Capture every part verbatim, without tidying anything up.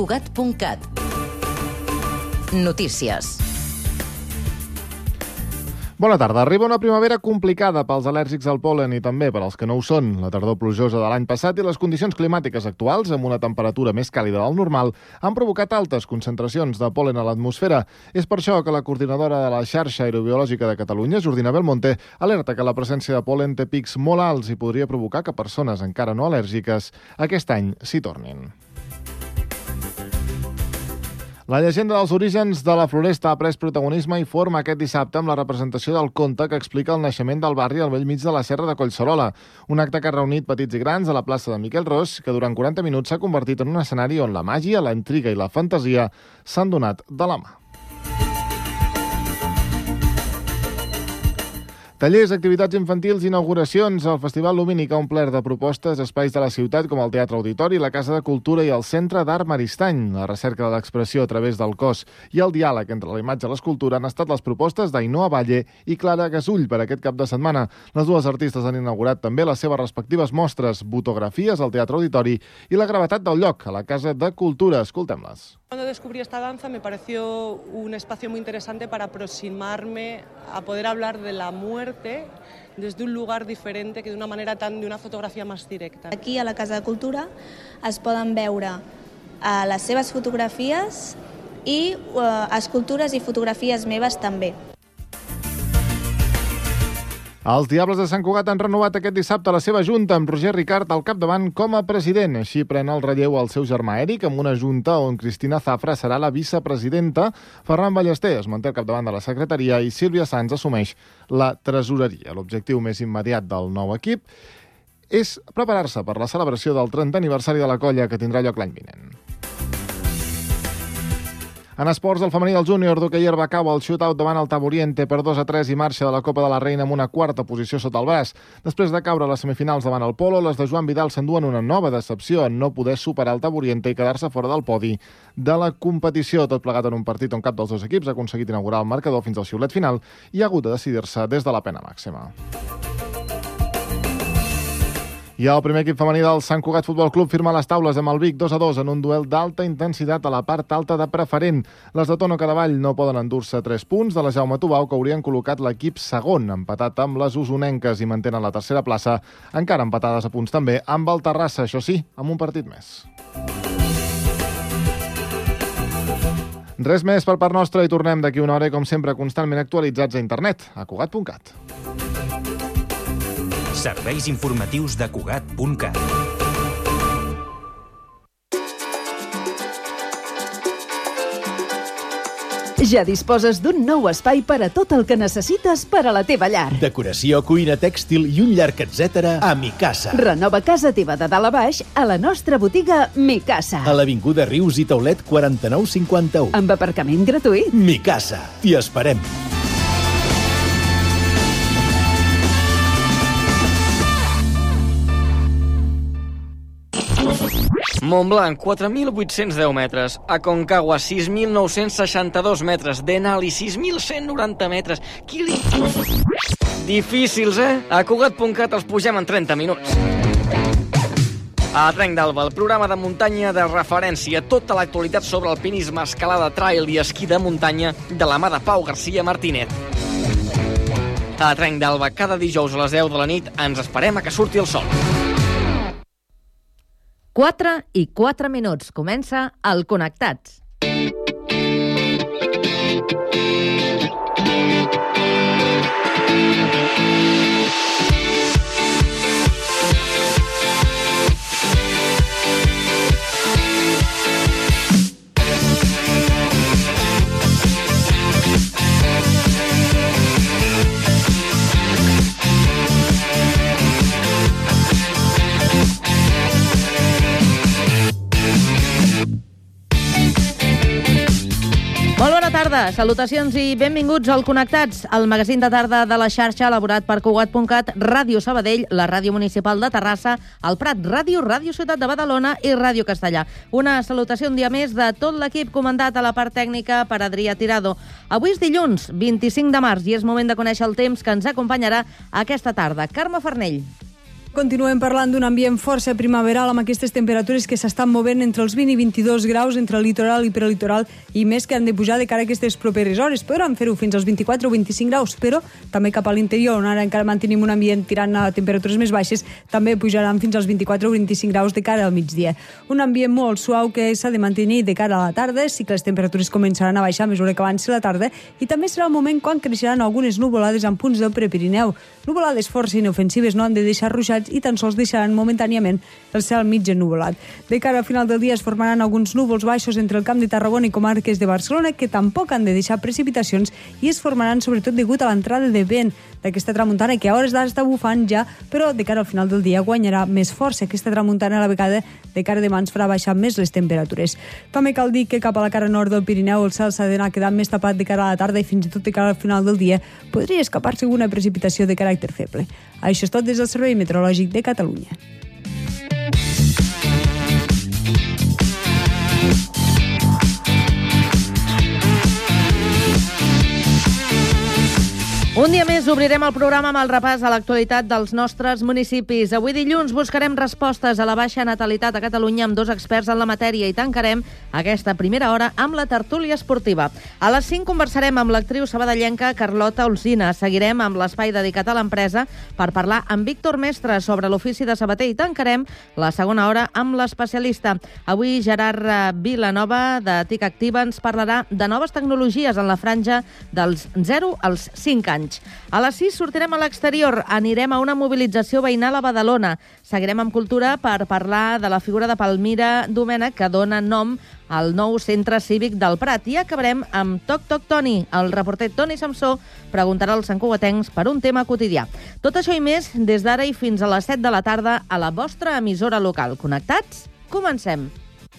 Cugat punt cat. Notícies. Bona tarda. Arriba una primavera complicada pels al·lèrgics al pol·len i també per als que no ho són. La tardor plujosa de l'any passat i les condicions climàtiques actuals, amb una temperatura més càlida del normal, han provocat altes concentracions de pol·len a l'atmosfera. És per això que la coordinadora de la xarxa aerobiològica de Catalunya, Jordina Belmonte, alerta que la presència de pol·len té pics molt alts i podria provocar que persones encara no al·lèrgiques aquest any s'hi tornin. La llegenda dels orígens de la Floresta ha pres protagonisme i forma aquest dissabte amb la representació del conte que explica el naixement del barri al bell mig de la Serra de Collserola. Un acte que ha reunit petits i grans a la plaça de Miquel Ros, que durant quaranta minuts s'ha convertit en un escenari on la màgia, la intriga i la fantasia s'han donat de la mà. Tallers, activitats infantils i inauguracions. El Festival Lumínic ha omplert de propostes espais de la ciutat com el Teatre Auditori, la Casa de Cultura i el Centre d'Art Maristany. La recerca de l'expressió a través del cos i el diàleg entre la imatge i l'escultura han estat les propostes d'Ainhoa Valle i Clara Gasull per aquest cap de setmana. Les dues artistes han inaugurat també les seves respectives mostres, fotografies al Teatre Auditori i la gravetat del lloc, a la Casa de Cultura. Escoltem-les. Cuando descubrí esta danza me pareció un espacio muy interesante para aproximarme a poder hablar de la muerte desde un lugar diferente que de una manera tan de una fotografía más directa. Aquí a la Casa de Cultura es poden veure uh, les seves fotografies i uh, escultures i fotografies meves també. Els Diables de Sant Cugat han renovat aquest dissabte la seva junta amb Roger Ricart al capdavant com a president. Així pren el relleu el seu germà Eric amb una junta on Cristina Zafra serà la vicepresidenta, Ferran Ballester es manté al capdavant de la secretaria i Sílvia Sanz assumeix la tresoreria. L'objectiu més immediat del nou equip és preparar-se per la celebració del trentè aniversari de la colla que tindrà lloc l'any vinent. En esports, el femení del júnior d'hoquei herba cau al shootout davant el Taboriente per dos a tres i marxa de la Copa de la Reina amb una quarta posició sota el braç. Després de caure a les semifinals davant el Polo, les de Joan Vidal s'enduen una nova decepció en no poder superar el Taboriente i quedar-se fora del podi de la competició. Tot plegat en un partit on cap dels dos equips ha aconseguit inaugurar el marcador fins al xiulet final i ha hagut de decidir-se des de la pena màxima. I el primer equip femení del Sant Cugat Futbol Club firma les taules amb el Vic dos a dos en un duel d'alta intensitat a la part alta de preferent. Les de Tono Cadavall no poden endur-se tres punts de la Jaume Tubau, que haurien col·locat l'equip segon, empatat amb les usonenques i mantenen la tercera plaça, encara empatades a punts també amb el Terrassa, això sí, amb un partit més. Res més per part nostra i tornem d'aquí una hora i com sempre constantment actualitzats a internet, a Cugat punt cat. Serveis informatius de Cugat punt cat. Ja disposes d'un nou espai per a tot el que necessites per a la teva llar. Decoració, cuina, tèxtil i un llarg etcètera a Micasa. Renova casa teva de dalt a baix a la nostra botiga Micasa. A l'Avinguda Rius i Taulet quaranta-nou cinquanta-u. Amb aparcament gratuït. Micasa. T'hi esperem. Montblanc, quatre mil vuit-cents deu metres. Aconcagua, sis mil nou-cents seixanta-dos metres. Denali, sis mil cent noranta metres. Quili... Difícils, eh? A Cugat punt cat els pugem en trenta minuts. A Trenc d'Alba, el programa de muntanya de referència. Tota l'actualitat sobre alpinisme, escalada, trail i esquí de muntanya de la mà de Pau García Martínez. A Trenc d'Alba, cada dijous a les deu de la nit ens esperem a que surti el sol. quatre i quatre minuts. Comença el Connectats. Molt bona tarda, salutacions i benvinguts al Connectats, el magazín de tarda de la xarxa elaborat per Cugat punt cat, Ràdio Sabadell, la Ràdio Municipal de Terrassa, el Prat Ràdio, Ràdio Ciutat de Badalona i Ràdio Castellà. Una salutació un dia més de tot l'equip comandat a la part tècnica per Adrià Tirado. Avui és dilluns, vint-i-cinc de març, i és moment de conèixer el temps que ens acompanyarà aquesta tarda. Carme Farnell. Continuem parlant d'un ambient força primaveral amb aquestes temperatures que s'estan movent entre els vint i vint-i-dos graus entre el litoral i prelitoral i més que han de pujar de cara a aquestes properes hores. Podran fer-ho fins als vint-i-quatre o vint-i-cinc graus, però també cap a l'interior, on ara encara mantenim un ambient tirant a temperatures més baixes, també pujaran fins als vint-i-quatre o vint-i-cinc graus de cara al migdia. Un ambient molt suau que s'ha de mantenir de cara a la tarda, sí que les temperatures començaran a baixar a mesura que avanci la tarda i també serà el moment quan creixeran algunes nuvolades en punts del Prepirineu. Nuvolades força inofensives, no han de deixar ruixats i tan sols deixaran momentàniament el cel mig ennuvolat. De cara al final del dia es formaran alguns núvols baixos entre el Camp de Tarragona i comarques de Barcelona que tampoc han de deixar precipitacions i es formaran sobretot degut a l'entrada de vent d'aquesta tramuntana que a hores d'ara està bufant ja, però de cara al final del dia guanyarà més força. Aquesta tramuntana a la vegada de cara a demà ens farà baixar més les temperatures. També cal dir que cap a la cara nord del Pirineu el cel s'ha d'anar quedant més tapat de cara a la tarda i fins i tot de cara al final del dia podria escapar-se alguna precipitació de caràcter feble. Això és tot des del Servei Meteorològic de Catalunya. Un dia més obrirem el programa amb el repàs a l'actualitat dels nostres municipis. Avui dilluns buscarem respostes a la baixa natalitat a Catalunya amb dos experts en la matèria i tancarem aquesta primera hora amb la tertúlia esportiva. A les cinc conversarem amb l'actriu sabadellenca Carlota Olsina. Seguirem amb l'espai dedicat a l'empresa per parlar amb Víctor Mestre sobre l'ofici de sabater i tancarem la segona hora amb l'especialista. Avui Gerard Vilanova de TIC Activa ens parlarà de noves tecnologies en la franja dels zero als cinc anys. A les sis sortirem a l'exterior, anirem a una mobilització veïnal a Badalona. Seguirem amb cultura per parlar de la figura de Palmira Domènech, que dona nom al nou centre cívic del Prat. I acabarem amb Toc Toc Toni. El reporter Toni Samsó preguntarà als santcugatencs per un tema quotidià. Tot això i més des d'ara i fins a les set de la tarda a la vostra emissora local. Connectats? Comencem!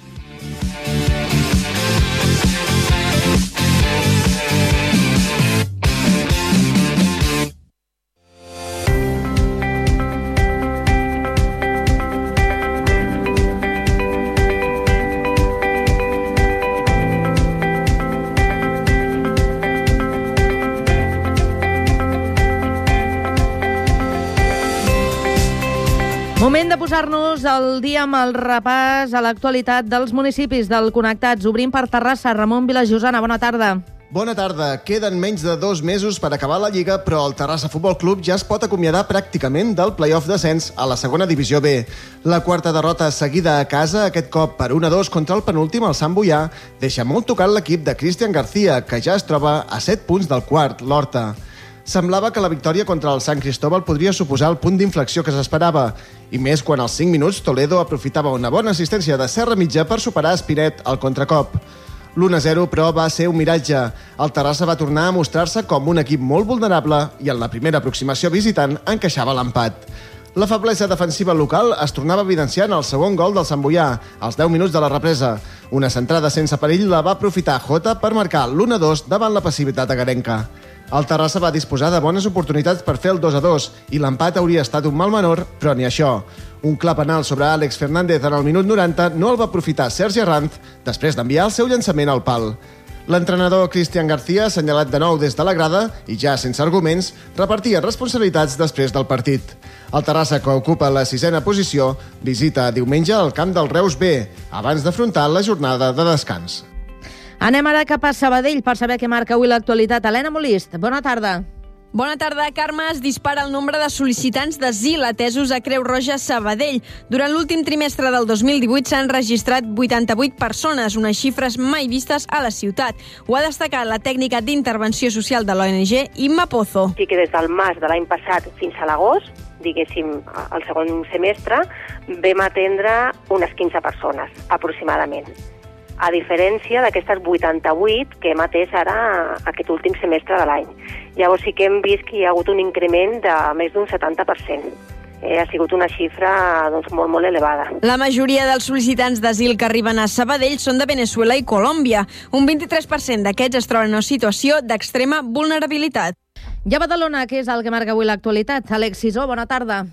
Moment de posar-nos al dia amb el repàs a l'actualitat dels municipis del Connectats. Obrim per Terrassa. Ramon Vilajosana, bona tarda. Bona tarda. Queden menys de dos mesos per acabar la Lliga, però el Terrassa Futbol Club ja es pot acomiadar pràcticament del play-off d'ascens a la segona divisió B. La quarta derrota seguida a casa, aquest cop per un a dos contra el penúltim, el Sant Boià, deixa molt tocat l'equip de Cristian García, que ja es troba a set punts del quart, l'Horta. Semblava que la victòria contra el Sant Cristóbal podria suposar el punt d'inflexió que s'esperava, i més quan als cinc minuts Toledo aprofitava una bona assistència de Serra Mitja per superar Espinet al contracop. l'u a zero, però, va ser un miratge. El Terrassa va tornar a mostrar-se com un equip molt vulnerable i en la primera aproximació visitant encaixava l'empat. La feblesa defensiva local es tornava evidenciant al segon gol del Sant Boià, als deu minuts de la represa. Una centrada sense perill la va aprofitar Jota per marcar l'u a dos davant la passivitat agarenca. El Terrassa va disposar de bones oportunitats per fer el dos a dos i l'empat hauria estat un mal menor, però ni això. Un clar penal sobre Àlex Fernández en el minut noranta no el va aprofitar Sergi Arranz després d'enviar el seu llançament al pal. L'entrenador Cristian García, assenyalat de nou des de la grada i ja sense arguments, repartia responsabilitats després del partit. El Terrassa, que ocupa la sisena posició, visita diumenge el camp del Reus B, abans d'afrontar la jornada de descans. Anem ara cap a Sabadell per saber què marca avui l'actualitat. Helena Molist, bona tarda. Bona tarda, Carme. Es dispara el nombre de sol·licitants d'asil atesos a Creu Roja Sabadell. Durant l'últim trimestre del dos mil divuit s'han registrat vuitanta-vuit persones, unes xifres mai vistes a la ciutat. Ho ha destacat la tècnica d'intervenció social de l'O N G, Imma Pozo. Sí que des del març de l'any passat fins a l'agost, diguéssim, al segon semestre, vam atendre unes quinze persones, aproximadament. A diferència d'aquestes vuitanta-vuit que hem atès ara aquest últim semestre de l'any. Llavors sí que hem vist que hi ha hagut un increment de més d'un setanta per cent. Eh, ha sigut una xifra doncs, molt, molt elevada. La majoria dels sol·licitants d'asil que arriben a Sabadell són de Veneçuela i Colòmbia. Un vint-i-tres per cent d'aquests es troben en una situació d'extrema vulnerabilitat. I a Badalona, què és el que marca avui l'actualitat? Àlex Sisó, bona tarda.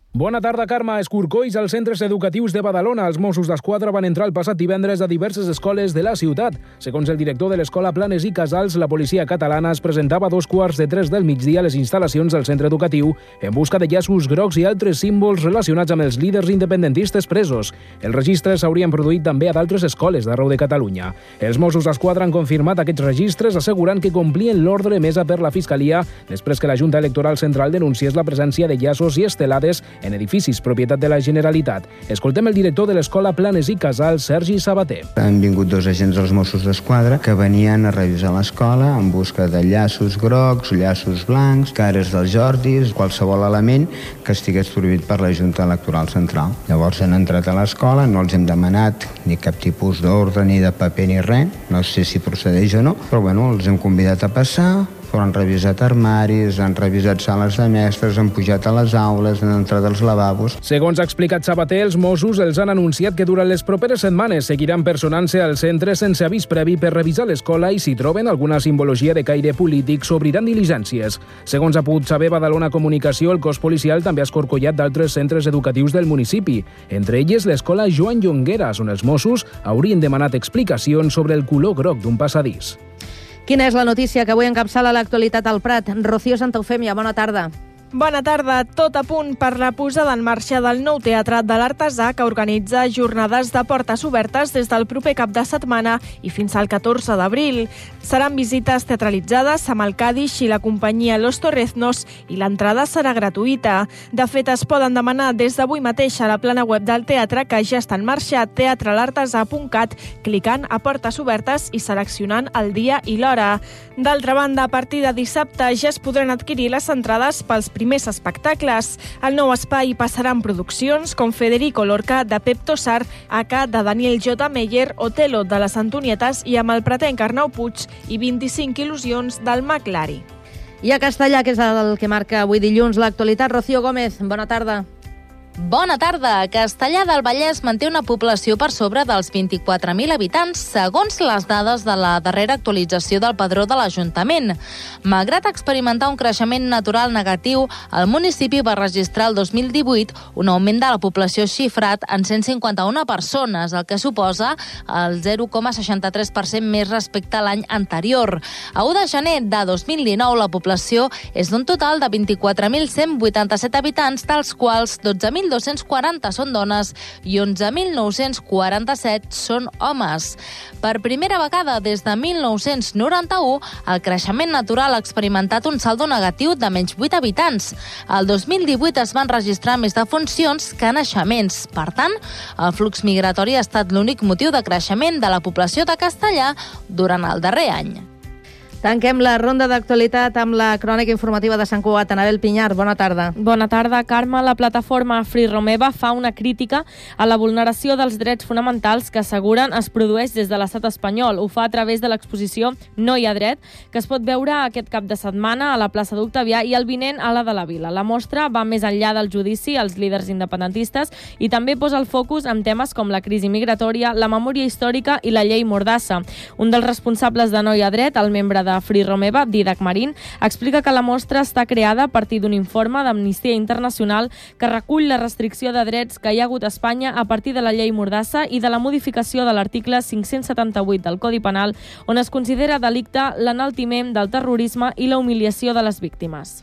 Bona tarda, Carme. Escorcolls als centres educatius de Badalona. Els Mossos d'Esquadra van entrar el passat divendres a diverses escoles de la ciutat. Segons el director de l'escola Planes i Casals, la policia catalana es presentava a dos quarts de tres del migdia a les instal·lacions del centre educatiu en busca de llaços grocs i altres símbols relacionats amb els líders independentistes presos. Els registres s'haurien produït també a d'altres escoles d'arreu de Catalunya. Els Mossos d'Esquadra han confirmat aquests registres, assegurant que complien l'ordre emesa per la Fiscalia després que la Junta Electoral Central denunciés la presència de llaços i estelades en edificis propietat de la Generalitat. Escoltem el director de l'escola Planes i Casals, Sergi Sabater. Han vingut dos agents dels Mossos d'Esquadra que venien a revisar l'escola en busca de llaços grocs, llaços blancs, cares dels Jordis, qualsevol element que estigués prohibit per la Junta Electoral Central. Llavors han entrat a l'escola, no els hem demanat ni cap tipus d'ordre, ni de paper, ni res. No sé si procedeix o no, però bueno, els hem convidat a passar, però han revisat armaris, han revisat sales de mestres, han pujat a les aules, han entrat als lavabos. Segons ha explicat Sabater, els Mossos els han anunciat que durant les properes setmanes seguiran personant-se al centre sense avís previ per revisar l'escola i si troben alguna simbologia de caire polític s'obriran diligències. Segons ha pogut saber Badalona Comunicació, el cos policial també ha escorcollat d'altres centres educatius del municipi, entre elles l'escola Joan Llongueras, on els Mossos haurien demanat explicacions sobre el color groc d'un passadís. Quina és la notícia que avui encapçala l'actualitat al Prat? Rocío Santaufemia, bona tarda. Bona tarda. Tot a punt per la posada en marxa del nou Teatre de l'Artesà, que organitza jornades de portes obertes des del proper cap de setmana i fins al catorze d'abril. Seran visites teatralitzades amb el Càdix i la companyia Los Torreznos i l'entrada serà gratuïta. De fet, es poden demanar des d'avui mateix a la plana web del teatre, que ja està en marxa, teatre l'artesà punt cat, clicant a portes obertes i seleccionant el dia i l'hora. D'altra banda, a partir de dissabte ja es podran adquirir les entrades pels primers espectacles. Al nou espai passaran produccions com Federico Lorca de Pep Tossar, A K de Daniel J. Meyer, Otelo de les Antonietes i amb el pretenc Arnau Puig i vint-i-cinc il·lusions del Maclari. I a Castellà, que és el que marca avui dilluns l'actualitat, Rocío Gómez, bona tarda. Bona tarda. Castellar del Vallès manté una població per sobre dels vint-i-quatre mil habitants, segons les dades de la darrera actualització del padró de l'Ajuntament. Malgrat experimentar un creixement natural negatiu, el municipi va registrar el dos mil divuit un augment de la població xifrat en cent cinquanta-una persones, el que suposa el zero coma seixanta-tres per cent més respecte a l'any anterior. A u de gener de dos mil dinou, la població és d'un total de vint-i-quatre mil cent vuitanta-set habitants, dels quals dotze mil dos-cents quaranta són dones i onze mil nou-cents quaranta-set són homes. Per primera vegada des de mil nou-cents noranta-u, el creixement natural ha experimentat un saldo negatiu de menys vuit habitants. El dos mil divuit es van registrar més defuncions que naixements. Per tant, el flux migratori ha estat l'únic motiu de creixement de la població de Castellar durant el darrer any. Tanquem la ronda d'actualitat amb la crònica informativa de Sant Cugat. Anabel Pinyar, bona tarda. Bona tarda, Carme. La plataforma Free Romeva fa una crítica a la vulneració dels drets fonamentals que asseguren es produeix des de l'estat espanyol. Ho fa a través de l'exposició No hi ha dret, que es pot veure aquest cap de setmana a la plaça d'Octavià i el vinent a la de la Vila. La mostra va més enllà del judici als líders independentistes i també posa el focus en temes com la crisi migratòria, la memòria històrica i la llei Mordassa. Un dels responsables de No hi ha dret, el membre de de Free Romeva, Didac Marín, explica que la mostra està creada a partir d'un informe d'Amnistia Internacional que recull la restricció de drets que hi ha hagut a Espanya a partir de la llei Mordassa i de la modificació de l'article cinc-cents setanta-vuit del Codi Penal, on es considera delicte l'enaltiment del terrorisme i la humiliació de les víctimes.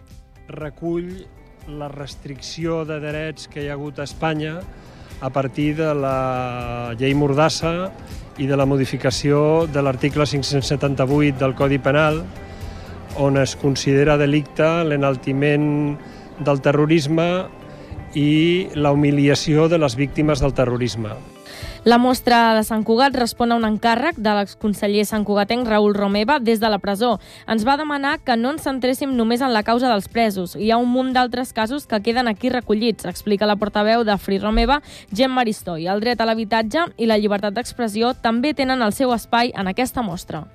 Recull la restricció de drets que hi ha hagut a Espanya a partir de la llei Mordassa i de la modificació de l'article cinc-cents setanta-vuit del Codi Penal, on es considera delicte l'enaltiment del terrorisme i la humiliació de les víctimes del terrorisme. La mostra de Sant Cugat respon a un encàrrec de l'exconseller santcugatenc Raül Romeva des de la presó. Ens va demanar que no ens centréssim només en la causa dels presos. Hi ha un munt d'altres casos que queden aquí recollits, explica la portaveu de Free Romeva, Gemma Aristoi. El dret a l'habitatge i la llibertat d'expressió també tenen el seu espai en aquesta mostra.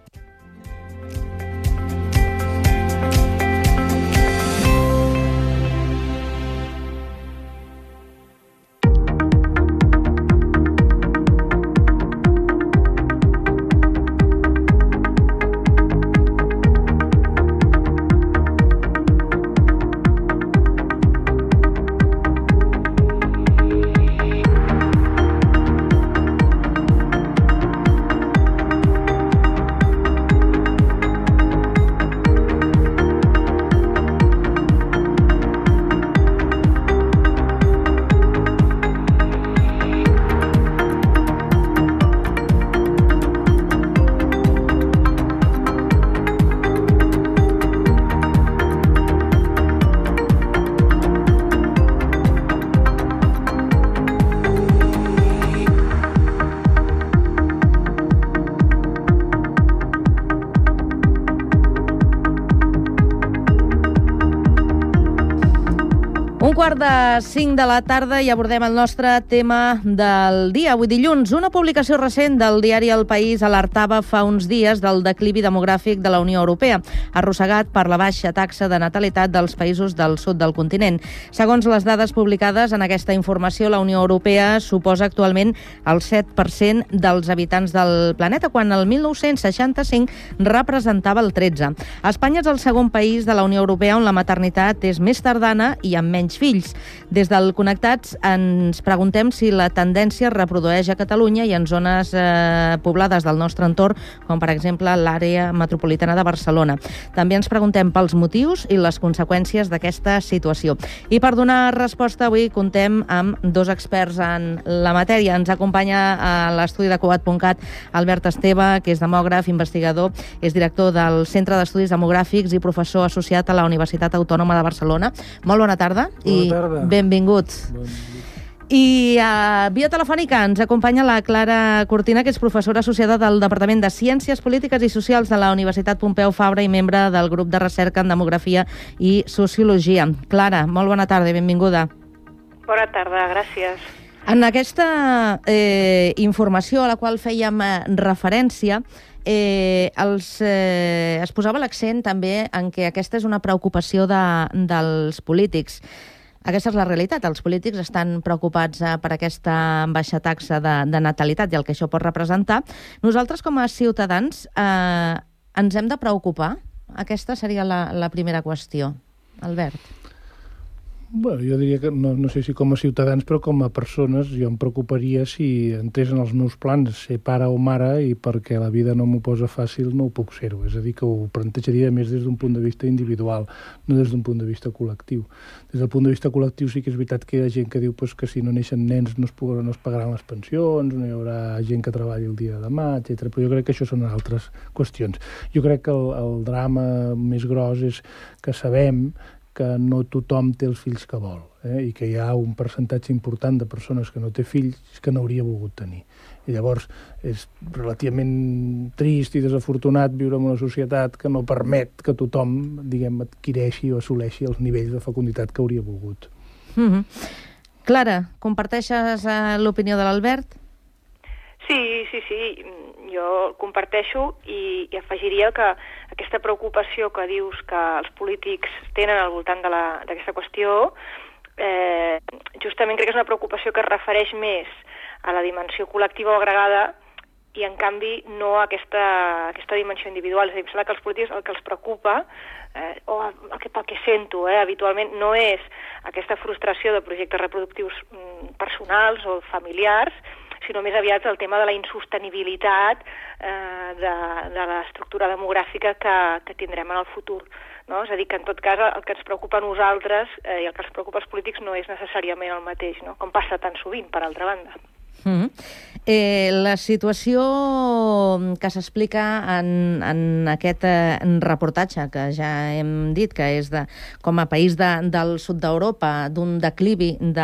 quart de cinc de la tarda i abordem el nostre tema del dia. Avui dilluns, una publicació recent del diari El País alertava fa uns dies del declivi demogràfic de la Unió Europea, arrossegat per la baixa taxa de natalitat dels països del sud del continent. Segons les dades publicades en aquesta informació, la Unió Europea suposa actualment el set per cent dels habitants del planeta, quan el mil nou-cents seixanta-cinc representava el tretze per cent. Espanya és el segon país de la Unió Europea on la maternitat és més tardana i amb menys fills. Des del Connectats ens preguntem si la tendència es reprodueix a Catalunya i en zones eh, poblades del nostre entorn, com per exemple l'àrea metropolitana de Barcelona. També ens preguntem pels motius i les conseqüències d'aquesta situació. I per donar resposta avui contem amb dos experts en la matèria. Ens acompanya a l'estudi de Cugat punt cat Albert Esteve, que és demògraf, investigador, és director del Centre d'Estudis Demogràfics i professor associat a la Universitat Autònoma de Barcelona. Molt bona tarda i bona tarda. Benvingut. Bon I a via telefònica ens acompanya la Clara Cortina, que és professora associada del Departament de Ciències Polítiques i Socials de la Universitat Pompeu Fabra i membre del grup de recerca en Demografia i Sociologia. Clara, molt bona tarda i benvinguda. Bona tarda, gràcies. En aquesta eh, informació a la qual fèiem eh, referència, eh, els, eh, es posava l'accent també en que aquesta és una preocupació de, dels polítics. Aquesta és la realitat. Els polítics estan preocupats eh, per aquesta baixa taxa de, de natalitat i el que això pot representar. Nosaltres, com a ciutadans, eh, ens hem de preocupar? Aquesta seria la, la primera qüestió. Albert. Bueno, jo diria que, no, no sé si com a ciutadans, però com a persones, jo em preocuparia si entrés en els meus plans ser pare o mare i perquè la vida no m'ho posa fàcil no ho puc ser-ho. És a dir, que ho plantejaria més des d'un punt de vista individual, no des d'un punt de vista col·lectiu. Des del punt de vista col·lectiu sí que és veritat que hi ha gent que diu pues, que si no neixen nens no es, podran, no es pagaran les pensions, no hi haurà gent que treballi el dia de demà, etcètera. Però jo crec que això són altres qüestions. Jo crec que el, el drama més gros és que sabem que no tothom té els fills que vol, eh? I que hi ha un percentatge important de persones que no té fills que n'hauria volgut tenir. I llavors és relativament trist i desafortunat viure en una societat que no permet que tothom, diguem, adquireixi o assoleixi els nivells de fecunditat que hauria volgut. Mm-hmm. Clara, comparteixes eh, l'opinió de l'Albert? Sí, sí, sí, jo comparteixo i, i afegiria que aquesta preocupació que dius que els polítics tenen al voltant d'aquesta qüestió, eh, justament crec que és una preocupació que es refereix més a la dimensió col·lectiva o agregada i, en canvi, no a aquesta, aquesta dimensió individual. És a dir, em sembla que els polítics el que els preocupa, eh, o el que, pel que sento eh, habitualment, no és aquesta frustració de projectes reproductius mm, personals o familiars, sinó més aviat el tema de la insostenibilitat eh, de, de l'estructura demogràfica que, que tindrem en el futur. No? És a dir, que en tot cas el que ens preocupa a nosaltres eh, i el que ens preocupa als polítics no és necessàriament el mateix, no? Com passa tan sovint, per altra banda. Mm-hmm. eh, la situació que s'explica en, en aquest eh, reportatge, que ja hem dit que és de, com a país de, del sud d'Europa, d'un declivi de...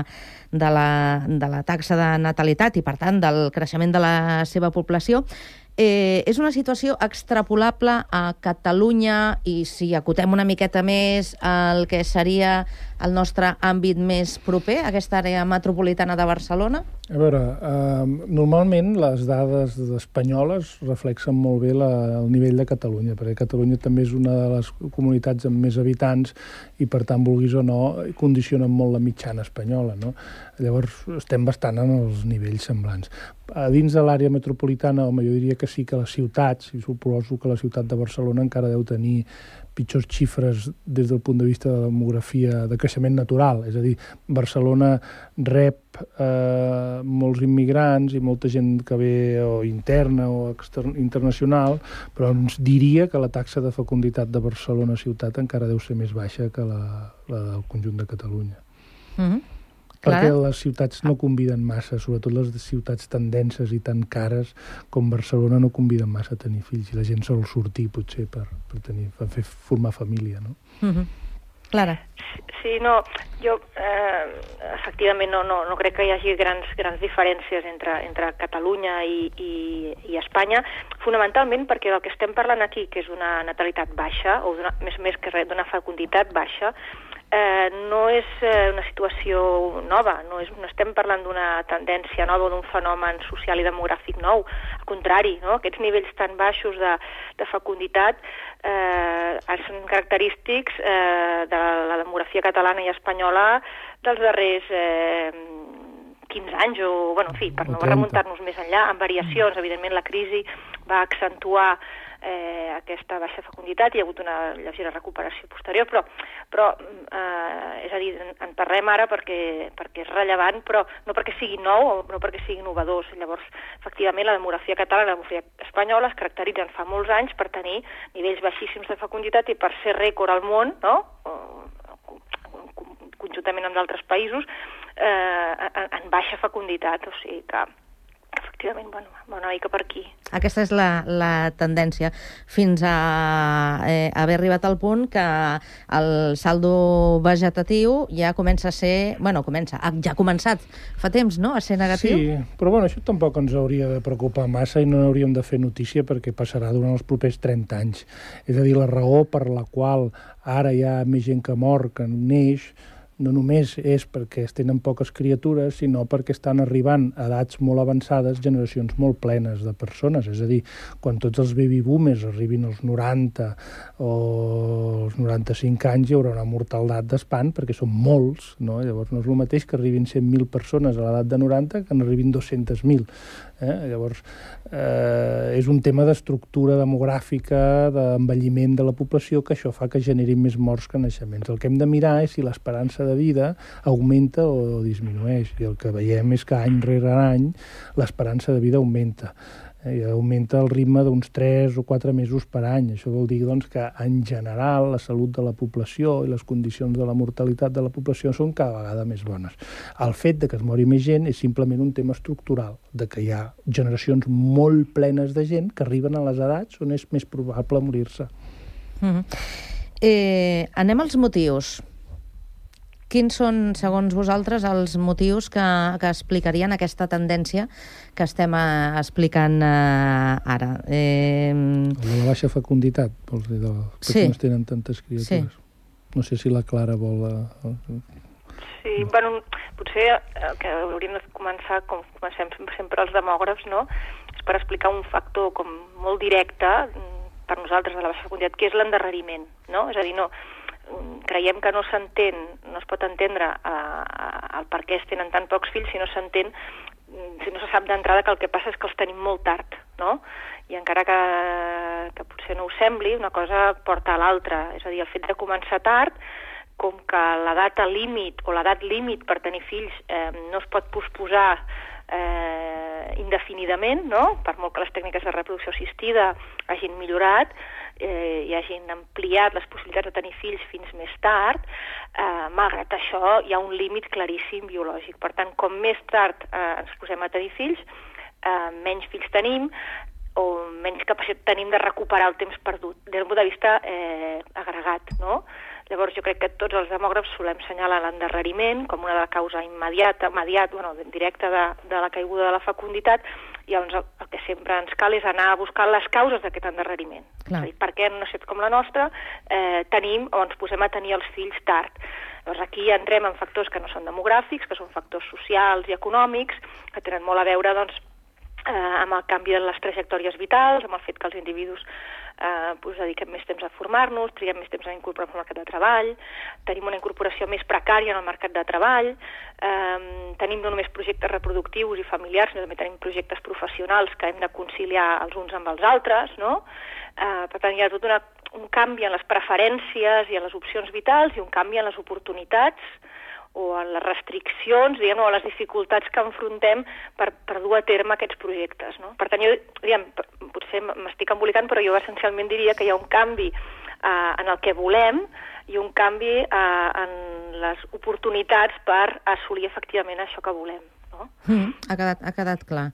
De la, de la taxa de natalitat i, per tant, del creixement de la seva població, eh, és una situació extrapolable a Catalunya i, si acotem una miqueta més el que seria el nostre àmbit més proper, aquesta àrea metropolitana de Barcelona? A veure, eh, normalment les dades espanyoles reflexen molt bé la, el nivell de Catalunya, perquè Catalunya també és una de les comunitats amb més habitants i, per tant, vulguis o no, condicionen molt la mitjana espanyola, no? Llavors, estem bastant en els nivells semblants. A dins de l'àrea metropolitana, home, jo diria que sí que les ciutats, i suposo que la ciutat de Barcelona encara deu tenir pitjors xifres des del punt de vista de demografia, de creixement natural. És a dir, Barcelona rep eh, molts immigrants i molta gent que ve o interna o extern, internacional, però ens diria que la taxa de fecunditat de Barcelona ciutat encara deu ser més baixa que la, la del conjunt de Catalunya. Mm-hmm. Perquè les ciutats no conviden massa, sobretot les ciutats tan denses i tan cares com Barcelona no conviden massa a tenir fills i la gent sol sortir potser per, per, tenir, per fer, formar família, no? Mm-hmm. Clara. Sí, no, jo eh, efectivament no, no, no crec que hi hagi grans, grans diferències entre, entre Catalunya i, i, i Espanya, fonamentalment perquè del que estem parlant aquí, que és una natalitat baixa, o més, més que res, d'una fecunditat baixa, eh, no és eh, una situació nova, no, és, no estem parlant d'una tendència nova o d'un fenomen social i demogràfic nou, al contrari, no? Aquests nivells tan baixos de, de fecunditat eh, són característics eh, de la demografia catalana i espanyola dels darrers eh, quinze anys, o, bueno, en fi, per no remuntar-nos més enllà, amb variacions. Evidentment, la crisi va accentuar eh, aquesta baixa fecunditat, hi ha hagut una lleugera recuperació posterior, però, però eh, és a dir, en, en parlem ara perquè, perquè és rellevant, però no perquè sigui nou o no perquè sigui innovador. Llavors, efectivament, la demografia catalana i la demografia espanyola es caracteritzen fa molts anys per tenir nivells baixíssims de fecunditat i per ser rècord al món, no?, conjuntament amb d'altres països, eh, en, en baixa fecunditat, o sigui que efectivament, bueno, va una mica per aquí. Aquesta és la, la tendència, fins a eh, haver arribat al punt que el saldo vegetatiu ja comença a ser, bueno, comença, ja ha començat fa temps, no?, a ser negatiu. Sí, però bueno, això tampoc ens hauria de preocupar massa i no hauríem de fer notícia perquè passarà durant els propers trenta anys. És a dir, la raó per la qual ara hi ha més gent que mor que neix no només és perquè es tenen poques criatures, sinó perquè estan arribant a edats molt avançades generacions molt plenes de persones. És a dir, quan tots els baby boomers arribin als noranta o als noranta-cinc anys hi haurà una mortaldat d'espant perquè són molts, no? Llavors no és el mateix que arribin cent mil persones a l'edat de noranta que n'arribin dos-centes mil. Eh? Llavors, eh, és un tema d'estructura demogràfica, d'envelliment de la població, que això fa que generin més morts que naixements. El que hem de mirar és si l'esperança de vida augmenta o disminueix, i el que veiem és que any rere any l'esperança de vida augmenta. I augmenta el ritme d'uns tres o quatre mesos per any. Això vol dir doncs, que, en general, la salut de la població i les condicions de la mortalitat de la població són cada vegada més bones. El fet de que es mori més gent és simplement un tema estructural, de que hi ha generacions molt plenes de gent que arriben a les edats on és més probable morir-se. Mm-hmm. eh, anem als motius. Quins són, segons vosaltres, els motius que, que explicarien aquesta tendència que estem eh, explicant eh, ara? Eh... De la baixa fecunditat, vols dir, de les persones Sí. tenen tantes criatures. Sí. No sé si la Clara vol... Eh... Sí, bueno, potser el que hauríem de començar, com comencem sempre els demògrafs, no?, és per explicar un factor com molt directe per nosaltres de la baixa fecunditat, que és l'endarreriment, no? És a dir, no... creiem que no s'entén, no es pot entendre eh, el per què es tenen tan pocs fills si no s'entén, si no se sap d'entrada que el que passa és que els tenim molt tard, no? I encara que, que potser no ho sembli, una cosa porta a l'altra. És a dir, el fet de començar tard, com que la data límit o l'edat límit per tenir fills eh, no es pot posposar eh, indefinidament, no?, per molt que les tècniques de reproducció assistida hagin millorat, eh, i hagin ampliat les possibilitats de tenir fills fins més tard, eh, malgrat això hi ha un límit claríssim biològic. Per tant, com més tard eh, ens posem a tenir fills, eh, menys fills tenim, o menys capacitat tenim de recuperar el temps perdut, des d'un punt de vista eh, agregat, no? Llavors jo crec que tots els demògrafs solem assenyalar l'endarreriment com una de la causa immediata, immediat, bueno, directa de, de la caiguda de la fecunditat, i llavors el, el que sempre ens cal és anar a buscar les causes d'aquest endarreriment. Clar. És a dir, per què en una societat com la nostra eh, tenim o ens posem a tenir els fills tard. Llavors aquí ja entrem en factors que no són demogràfics, que són factors socials i econòmics, que tenen molt a veure, doncs, eh, amb el canvi en les trajectòries vitals, amb el fet que els individus eh, pues, dediquem més temps a formar-nos, triguem més temps a incorporar-nos al mercat de treball, tenim una incorporació més precària en el mercat de treball, eh, tenim no només projectes reproductius i familiars, sinó també tenim projectes professionals que hem de conciliar els uns amb els altres, no? Eh, per tant, hi ha tot una, un canvi en les preferències i en les opcions vitals i un canvi en les oportunitats o en les restriccions, diguem, o les dificultats que enfrontem per, per dur a terme aquests projectes, no? Per tant, jo, diguem, potser m'estic embolicant, però jo essencialment diria que hi ha un canvi eh, en el que volem i un canvi eh, en les oportunitats per assolir efectivament això que volem. No? Mm, ha, quedat, ha quedat clar.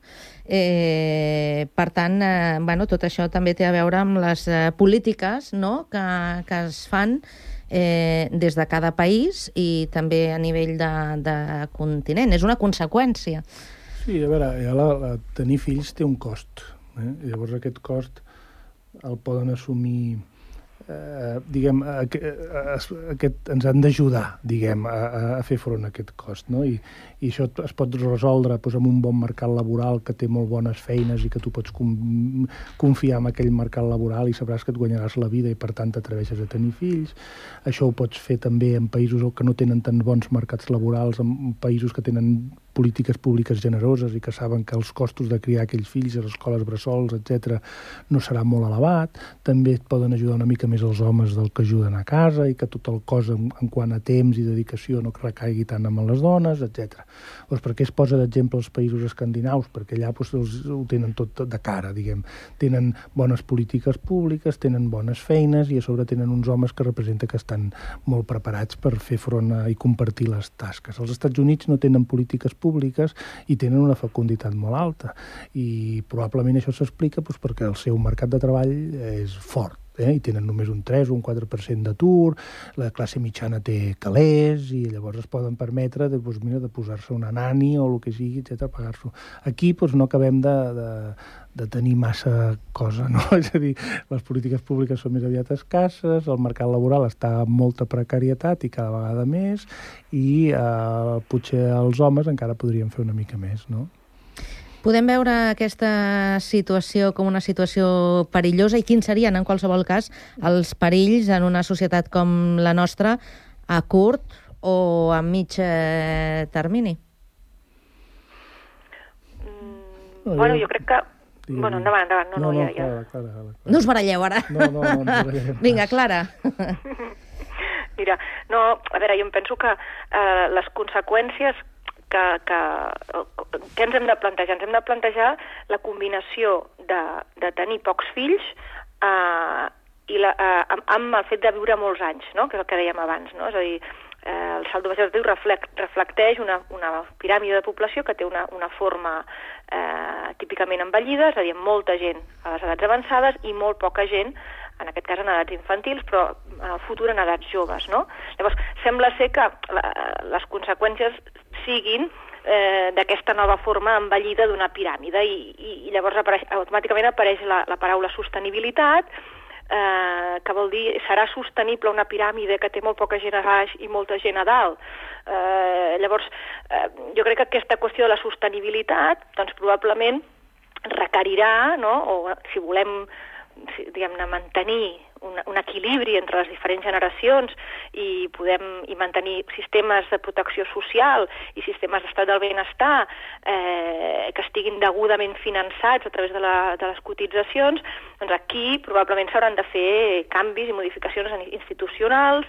Eh, per tant, eh, bueno, tot això també té a veure amb les eh, polítiques, no?, que, que es fan eh, des de cada país i també a nivell de, de continent. És una conseqüència. Sí, a veure, ja la, la, tenir fills té un cost. Eh? Llavors aquest cost el poden assumir eh, diguem, aquest, ens han d'ajudar, diguem, a, a fer front a aquest cost, no? I, i això es pot resoldre doncs, amb un bon mercat laboral que té molt bones feines i que tu pots com, confiar en aquell mercat laboral i sabràs que et guanyaràs la vida i per tant t'atreveixes a tenir fills. Això ho pots fer també en països que no tenen tan bons mercats laborals, en països que tenen polítiques públiques generoses i que saben que els costos de criar aquells fills a les escoles bressols, etcètera, no serà molt elevat. També et poden ajudar una mica més els homes del que ajuden a casa i que tot el cos en, en quant a temps i dedicació no recaigui tant amb les dones, etcètera. Doncs per què es posa d'exemple els països escandinaus? Perquè allà doncs, els, ho tenen tot de cara, diguem. Tenen bones polítiques públiques, tenen bones feines i a sobre tenen uns homes que representa que estan molt preparats per fer front a, i compartir les tasques. Els Estats Units no tenen polítiques públiques i tenen una fecunditat molt alta i probablement això s'explica doncs, perquè el seu mercat de treball és fort. Eh? I tenen només un tres o un quatre per cent d'atur, la classe mitjana té calés i llavors es poden permetre de, doncs, mira, de posar-se una nani o el que sigui, etcètera, pagar-s'ho. Aquí doncs, no acabem de, de, de tenir massa cosa, no? És a dir, les polítiques públiques són més aviat escasses, el mercat laboral està amb molta precarietat i cada vegada més i eh, potser els homes encara podrien fer una mica més, no? Podem veure aquesta situació com una situació perillosa i quins serien, en qualsevol cas, els perills en una societat com la nostra a curt o a mig eh, termini? Mm, bueno, jo crec que... Bueno, endavant, endavant. No, no, no, ja, ja. Clara, Clara, Clara. No us baralleu ara. No, no, no, no baralleu. Vinga, Clara. Mira, no, a veure, jo em penso que eh, les conseqüències que, que, que ens hem de plantejar? Ens hem de plantejar la combinació de, de tenir pocs fills eh, i la, eh, amb, amb el fet de viure molts anys, no? Que és el que dèiem abans, no? És a dir, eh, el saldo vegetatiu reflecteix una, una piràmide de població que té una, una forma eh, típicament envellida, és a dir, molta gent a les edats avançades i molt poca gent, en aquest cas en edats infantils, però en el futur en edats joves, no? Llavors, sembla ser que la, les conseqüències siguin eh, d'aquesta nova forma envellida d'una piràmide i, i, i llavors apareix, automàticament apareix la, la paraula sostenibilitat, eh, que vol dir serà sostenible una piràmide que té molt poca gent a baix i molta gent a dalt. Eh, llavors, eh, jo crec que aquesta qüestió de la sostenibilitat doncs probablement requerirà, no? O si volem diguem-ne, mantenir un, un equilibri entre les diferents generacions i podem i mantenir sistemes de protecció social i sistemes d'estat del benestar eh, que estiguin degudament finançats a través de, la, de les cotitzacions, doncs aquí probablement s'hauran de fer canvis i modificacions institucionals,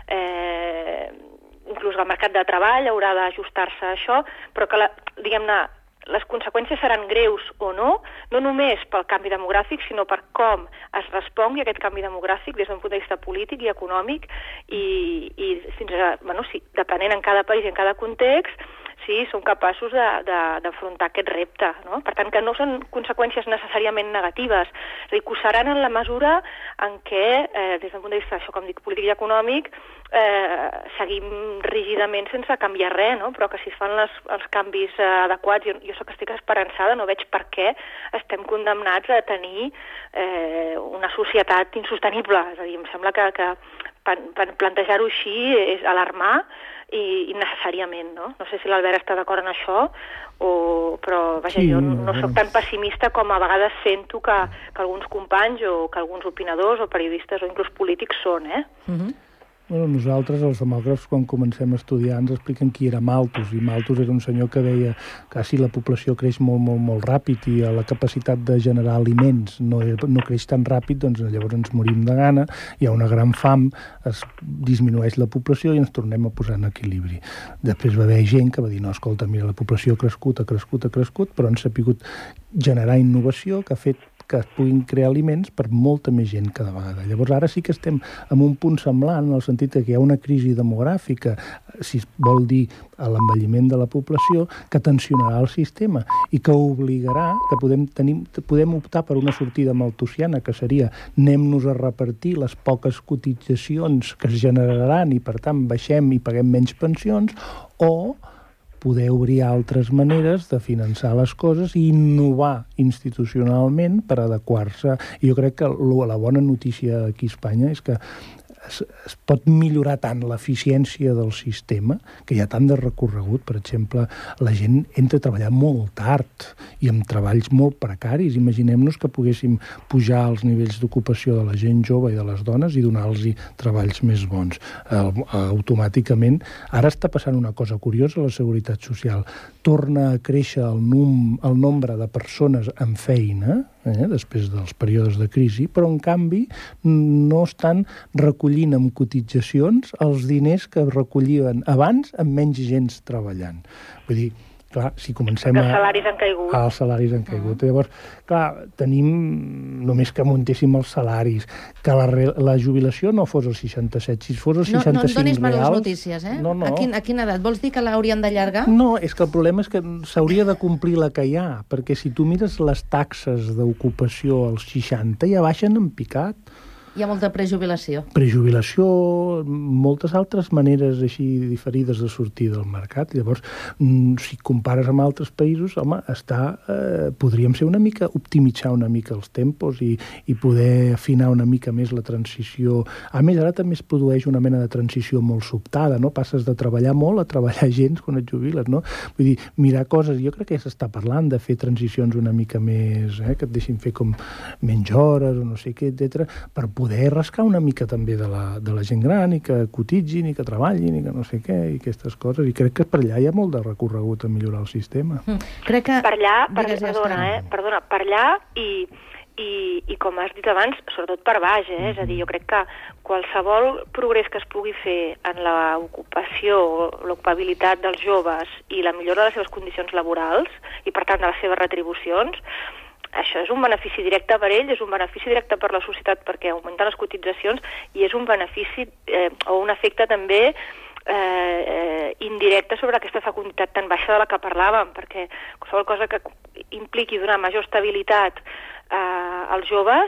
eh, inclús el mercat de treball haurà d'ajustar-se a això, però que, la, diguem-ne, les conseqüències seran greus o no, no només pel canvi demogràfic, sinó per com es respongui a aquest canvi demogràfic des d'un punt de vista polític i econòmic i, i fins a, bueno, sí, depenent en cada país i en cada context, sí, són capaços d'afrontar aquest repte, no? Per tant, que no són conseqüències necessàriament negatives, és a dir, que ho seran en la mesura en què, eh, des d'un punt de vista, això com dic, polític i econòmic, eh, seguim rígidament sense canviar res, no? Però que si es fan les, els canvis eh, adequats, jo, jo sóc que estic esperançada, no veig per què estem condemnats a tenir eh, una societat insostenible, és a dir, em sembla que, que plantejar-ho així és alarmar i innecessàriament, no? No sé si l'Albert està d'acord en això, o, però vaja, sí, jo no, no sóc tan pessimista com a vegades sento que, que alguns companys o que alguns opinadors o periodistes o inclús polítics són, eh? Uh-huh. Bueno, nosaltres, els demògrafs, quan comencem a estudiar, ens expliquen qui era Malthus, i Malthus era un senyor que deia que si la població creix molt, molt, molt ràpid i la capacitat de generar aliments no, no creix tan ràpid, doncs llavors ens morim de gana, hi ha una gran fam, es disminueix la població i ens tornem a posar en equilibri. Després va haver gent que va dir, no, escolta, mira, la població ha crescut, ha crescut, ha crescut, però han sapigut generar innovació que ha fet que es puguin crear aliments per molta més gent cada vegada. Llavors ara sí que estem en un punt semblant, en el sentit que hi ha una crisi demogràfica, si es vol dir a l'envelliment de la població, que tensionarà el sistema i que obligarà que podem, tenir, podem optar per una sortida malthusiana, que seria anem-nos a repartir les poques cotitzacions que es generaran i per tant baixem i paguem menys pensions, o poder obrir altres maneres de finançar les coses i innovar institucionalment per adequar-se. I jo crec que la bona notícia aquí a Espanya és que Es, es pot millorar tant l'eficiència del sistema, que hi ha tant de recorregut. Per exemple, la gent entra a treballar molt tard i amb treballs molt precaris. Imaginem-nos que poguéssim pujar els nivells d'ocupació de la gent jove i de les dones i donar-los treballs més bons. Eh, automàticament, ara està passant una cosa curiosa a la Seguretat Social. Torna a créixer el, num, el nombre de persones amb feina, eh, després dels períodes de crisi, però en canvi no estan recollint amb cotitzacions els diners que recollien abans amb menys gent treballant. Vull dir, clar, si comencem a... Els salaris han caigut. Ah, els salaris han caigut. Uh-huh. Llavors, clar, tenim, només que muntéssim els salaris, que la, la jubilació no fos els seixanta-set, si fos els seixanta-cinc reals... No, no em donis males reals, notícies, eh? No, no. A, quin, a quina edat? Vols dir que l'haurien d'allargar? No, és que el problema és que s'hauria de complir la que hi ha, perquè si tu mires les taxes d'ocupació als seixanta ja baixen en picat. Hi ha molta prejubilació. Prejubilació, moltes altres maneres així diferides de sortir del mercat. Llavors, si compares amb altres països, home, està, eh, podríem ser una mica, optimitzar una mica els tempos i, i poder afinar una mica més la transició. A més, ara també es produeix una mena de transició molt sobtada, no? Passes de treballar molt a treballar gens quan et jubiles, no? Vull dir, mirar coses, jo crec que ja s'està parlant de fer transicions una mica més, eh, que et deixin fer com menys hores o no sé què, etcètera, per poder rascar una mica també de la, de la gent gran i que cotitzin i que treballin i que no sé què i aquestes coses. I crec que per allà hi ha molt de recorregut a millorar el sistema. Mm. Crec que... Per allà, per, Digues, perdona, eh? Perdona, per allà i, i, i com has dit abans, sobretot per baix, eh? És a dir, jo crec que qualsevol progrés que es pugui fer en l'ocupació, l'ocupabilitat dels joves i la millora de les seves condicions laborals i, per tant, de les seves retribucions, això és un benefici directe per ell, és un benefici directe per la societat perquè augmenta les cotitzacions i és un benefici eh, o un efecte també eh, eh, indirecte sobre aquesta fecunditat tan baixa de la que parlàvem, perquè qualsevol cosa que impliqui donar major estabilitat eh, als joves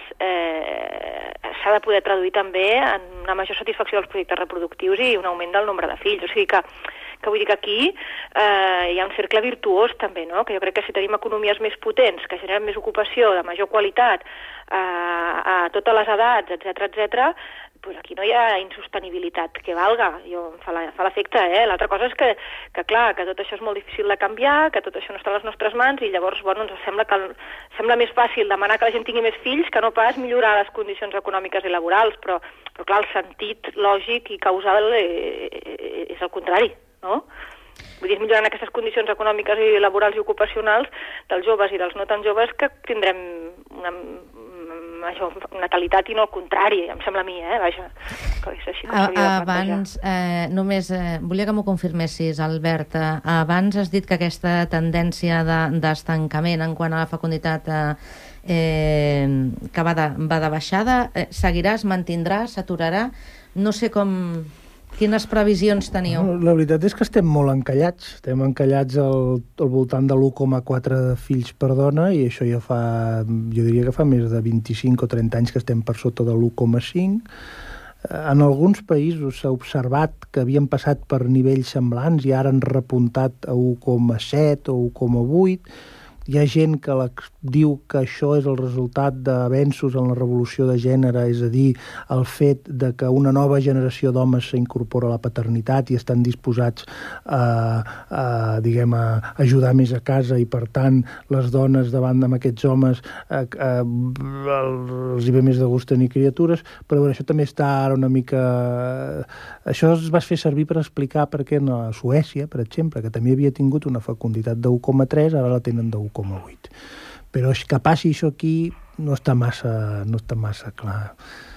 eh, s'ha de poder traduir també en una major satisfacció dels projectes reproductius i un augment del nombre de fills. O sigui que que vull dir que aquí eh, hi ha un cercle virtuós també, no? Que jo crec que si tenim economies més potents, que generen més ocupació, de major qualitat, eh, a totes les edats, etcètera, etcètera, doncs aquí no hi ha insostenibilitat que valga. Jo, em fa l'efecte, eh? L'altra cosa és que, que, clar, que tot això és molt difícil de canviar, que tot això no està a les nostres mans i llavors, bueno, ens sembla que sembla més fàcil demanar que la gent tingui més fills que no pas millorar les condicions econòmiques i laborals, però, però clar, el sentit lògic i causal eh, és el contrari. No? Vull dir, millorant aquestes condicions econòmiques i laborals i ocupacionals dels joves i dels no tan joves que tindrem una major natalitat i no el contrari, em sembla a mi, eh? Vaja, que és així com s'hauria de plantejar. Abans, eh, només eh, volia que m'ho confirmessis, Albert. Eh, abans has dit que aquesta tendència d'estancament de, en quant a la fecunditat eh, eh, que va de, va de baixada, eh, seguirà, es mantindrà, s'aturarà? No sé com... Quines previsions teniu? La veritat és que estem molt encallats. Estem encallats al, al voltant de l'u coma quatre fills per dona i això ja fa, jo diria que fa més de vint-i-cinc o trenta anys que estem per sota de l'u coma cinc. En alguns països s'ha observat que havien passat per nivells semblants i ara han repuntat a u coma set o u coma vuit. Hi ha gent que la, diu que això és el resultat d'avenços en la revolució de gènere, és a dir, el fet de que una nova generació d'homes s'incorpora a la paternitat i estan disposats a, a, diguem, a ajudar més a casa i, per tant, les dones davant d'aquests homes a, a, a, els hi ve més de gust tenir criatures, però bueno, això també està ara una mica... Això es va fer servir per explicar per què a Suècia, per exemple, que també havia tingut una fecunditat de u coma tres, ara la tenen de u coma vuit. Però és que passi això aquí no està massa, no està massa clar.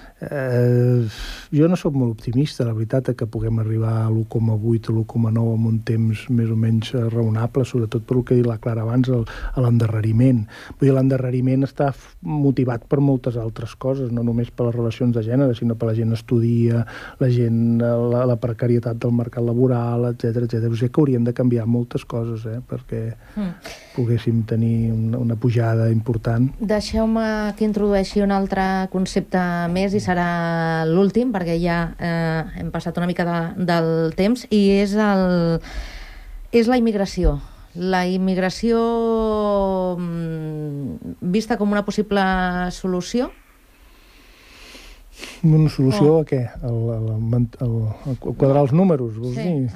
Eh, jo no sóc molt optimista, la veritat, que puguem arribar a l'u coma vuit o l'u coma nou en un temps més o menys raonable, sobretot per el que ha dit la Clara abans, l'endarreriment. Vull dir, l'endarreriment està motivat per moltes altres coses, no només per les relacions de gènere, sinó per la gent estudia, la gent, la, la precarietat del mercat laboral, etcètera, etcètera. O sigui que haurien de canviar moltes coses, eh, perquè mm. poguéssim tenir una, una pujada important. Deixeu-me que introdueixi un altre concepte més i serà l'últim, perquè ja eh, hem passat una mica de, del temps, i és el, és la immigració. La immigració vista com una possible solució? Una solució oh. a què? El, el, el, el, el quadrar els números, vols sí. dir?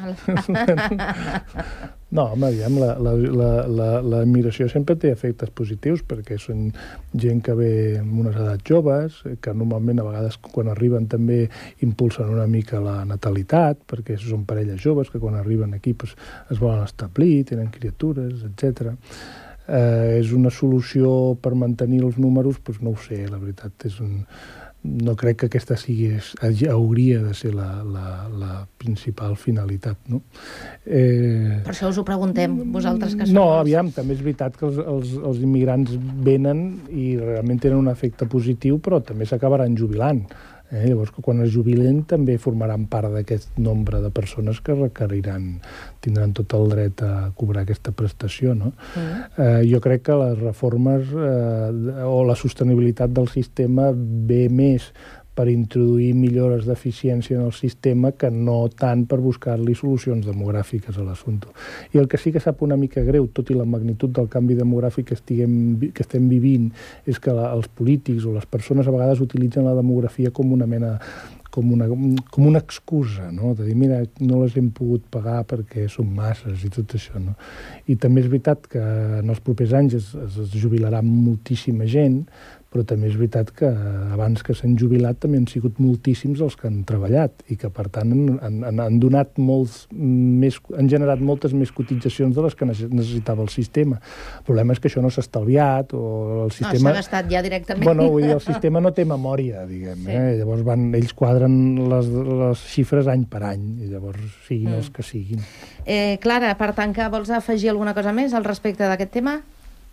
No, home, aviam, la, la, la, la, la immigració sempre té efectes positius perquè són gent que ve amb unes edats joves, que normalment a vegades quan arriben també impulsen una mica la natalitat, perquè són parelles joves que quan arriben aquí pues, es volen establir, tenen criatures, etcètera. Eh, és una solució per mantenir els números? Doncs no ho sé, la veritat. És un... No crec que aquesta sigui, hauria de ser la, la, la principal finalitat, no? Eh... Per això us ho preguntem, vosaltres que sou... No, aviam, també és veritat que els, els, els immigrants venen i realment tenen un efecte positiu, però també s'acabaran jubilant. Eh? Llavors, quan es jubilen, també formaran part d'aquest nombre de persones que requeriran, tindran tot el dret a cobrar aquesta prestació, no? Mm. Eh, jo crec que les reformes eh, o la sostenibilitat del sistema ve més per introduir millores d'eficiència en el sistema que no tant per buscar-li solucions demogràfiques a l'assumpte. I el que sí que sap una mica greu, tot i la magnitud del canvi demogràfic que, estiguem, que estem vivint, és que la, els polítics o les persones a vegades utilitzen la demografia com una mena com una, com una excusa, no? De dir, mira, no les hem pogut pagar perquè són masses i tot això, no? I també és veritat que en els propers anys es, es jubilarà moltíssima gent, però també és veritat que abans que s'han jubilat també han sigut moltíssims els que han treballat i que, per tant, han, han, han donat molts més, han generat moltes més cotitzacions de les que necessitava el sistema. El problema és que això no s'ha estalviat o el sistema... No, s'ha gastat ja directament. Bueno, vull dir, el sistema no té memòria, diguem, sí. eh? Llavors van, ells quadren les, les xifres any per any i llavors siguin mm. els que siguin. Eh, Clara, per tancar, vols afegir alguna cosa més al respecte d'aquest tema?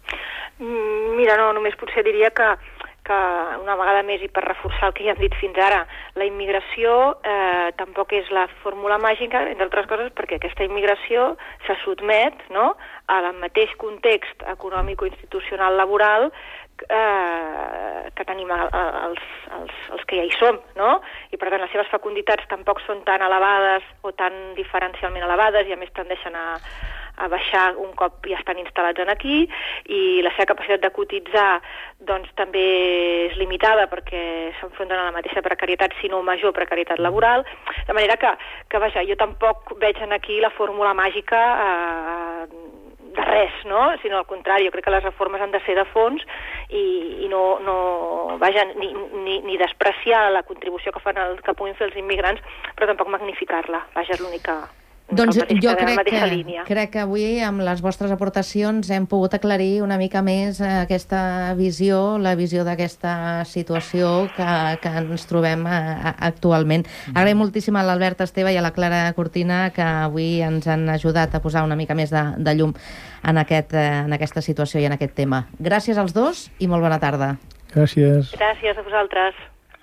Mira, no, només potser diria que, que una vegada més i per reforçar el que ja hem dit fins ara, la immigració eh, tampoc és la fórmula màgica, entre altres coses perquè aquesta immigració se sotmet, no?, al mateix context econòmic-institucional laboral eh, que tenim els, els, els que ja hi som, no? I per tant les seves fecunditats tampoc són tan elevades o tan diferencialment elevades i a més tendeixen a a baixar un cop ja estan instal·lats en aquí i la seva capacitat de cotitzar doncs també és limitada perquè s'enfronten a la mateixa precarietat, sinó major precarietat laboral, de manera que, que vaja, jo tampoc veig en aquí la fórmula màgica eh, de res, no? Sinó al contrari, jo crec que les reformes han de ser de fons i, i no, no vaja, ni, ni, ni despreciar la contribució que, fan el, que puguin fer els immigrants, però tampoc magnificar-la, vaja, és l'única... Doncs jo crec que, crec que avui amb les vostres aportacions hem pogut aclarir una mica més aquesta visió, la visió d'aquesta situació que, que ens trobem a, a, actualment. Agraïm moltíssim a l'Albert Esteve i a la Clara Cortina que avui ens han ajudat a posar una mica més de, de llum en, aquest, en aquesta situació i en aquest tema. Gràcies als dos i molt bona tarda. Gràcies. Gràcies a vosaltres.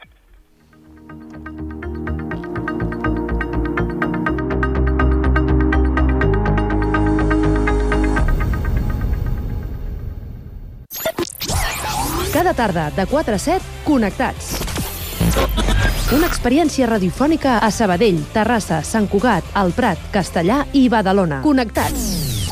Cada tarda, de quatre a set, Connectats. Una experiència radiofònica a Sabadell, Terrassa, Sant Cugat, El Prat, Castellà i Badalona. Connectats.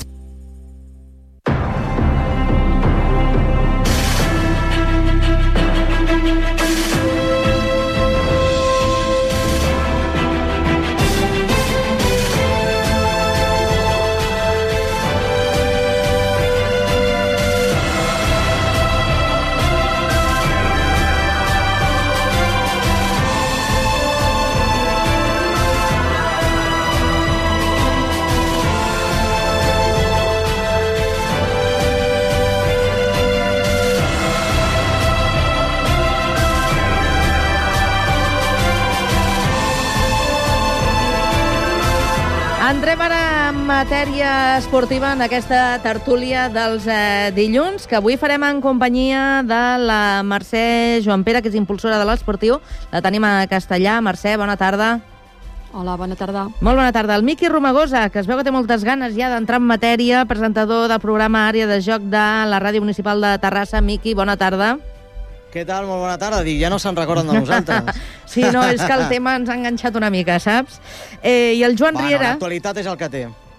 Entrem ara en matèria esportiva en aquesta tertúlia dels eh, dilluns, que avui farem en companyia de la Mercè Joan Pere, que és impulsora de l'esportiu. La tenim a Castellà. Mercè, bona tarda. Hola, bona tarda. Molt bona tarda. El Miqui Romagosa, que es veu que té moltes ganes ja d'entrar en matèria, presentador del programa Àrea de Joc de la Ràdio Municipal de Terrassa. Miqui, bona tarda. Què tal? Molt bona tarda. Dic, ja no se'n recorden de nosaltres. Sí, no, és que el tema ens ha enganxat una mica, saps? Eh, I el Joan bueno, Riera... L'actualitat és el que té.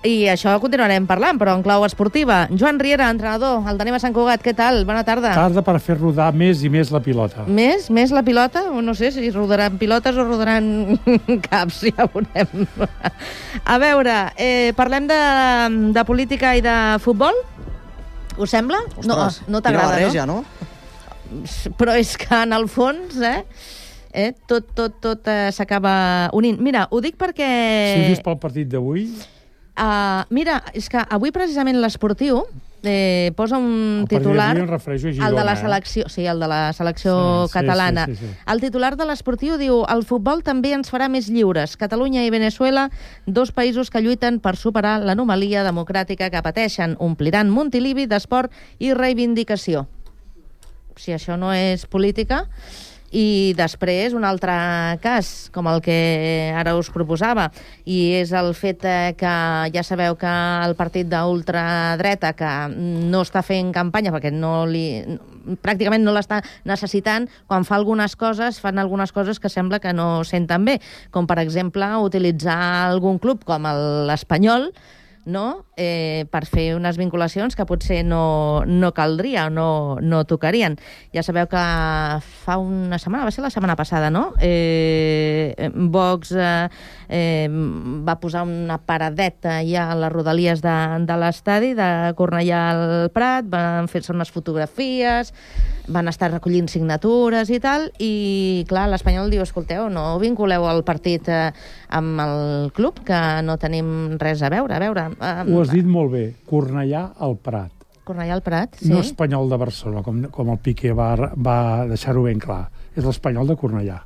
I això continuarem parlant, però en clau esportiva. Joan Riera, entrenador, el tenim a Sant Cugat. Què tal? Bona tarda. Tarda per fer rodar més i més la pilota. Més? Més la pilota? O no sé si rodaran pilotes o rodaran caps, ja veurem. A veure, eh, parlem de, de política i de futbol? Us sembla? Ostres, no, no t'agrada, barreja, no? Però és que en el fons, eh, eh tot, tot, tot eh, s'acaba unint. Mira, ho dic perquè... Si dius pel partit d'avui... Uh, mira, és que avui precisament l'Esportiu eh, posa un el titular... El refereixo a Girona, el de la eh? selecció, sí, el de la selecció sí, catalana. Sí, sí, sí, sí. El titular de l'Esportiu diu: el futbol també ens farà més lliures. Catalunya i Veneçuela, dos països que lluiten per superar l'anomalia democràtica que pateixen, ompliran Montilivi d'esport i reivindicació. Si això no és política... I després un altre cas, com el que ara us proposava, i és el fet que ja sabeu que el partit d'ultradreta, que no està fent campanya perquè no li, pràcticament no l'està necessitant, quan fa algunes coses, fan algunes coses que sembla que no senten bé, com per exemple utilitzar algun club com l'Espanyol, no? Eh, per fer unes vinculacions que potser no, no caldria o no, no tocarien. Ja sabeu que fa una setmana, va ser la setmana passada, no? Eh, Vox eh, eh, va posar una paradeta ja a les rodalies de, de l'estadi de Cornellà al Prat, van fer-se unes fotografies, van estar recollint signatures i tal, i clar, l'Espanyol diu: escolteu, no vinculeu el partit eh, amb el club, que no tenim res a veure, a veure... Eh, Ho has dit molt bé, Cornellà al Prat. Cornellà al Prat, sí. No Espanyol de Barcelona, com, com el Piqué va, va deixar-ho ben clar. És l'Espanyol de Cornellà.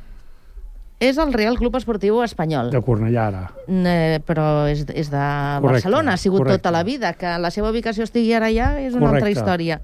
És el Real Club Esportiu Espanyol. De Cornellà, ara. Eh, però és, és de correcte, Barcelona, ha sigut correcte. tota la vida. Que la seva ubicació estigui ara allà és una Correcte. altra història.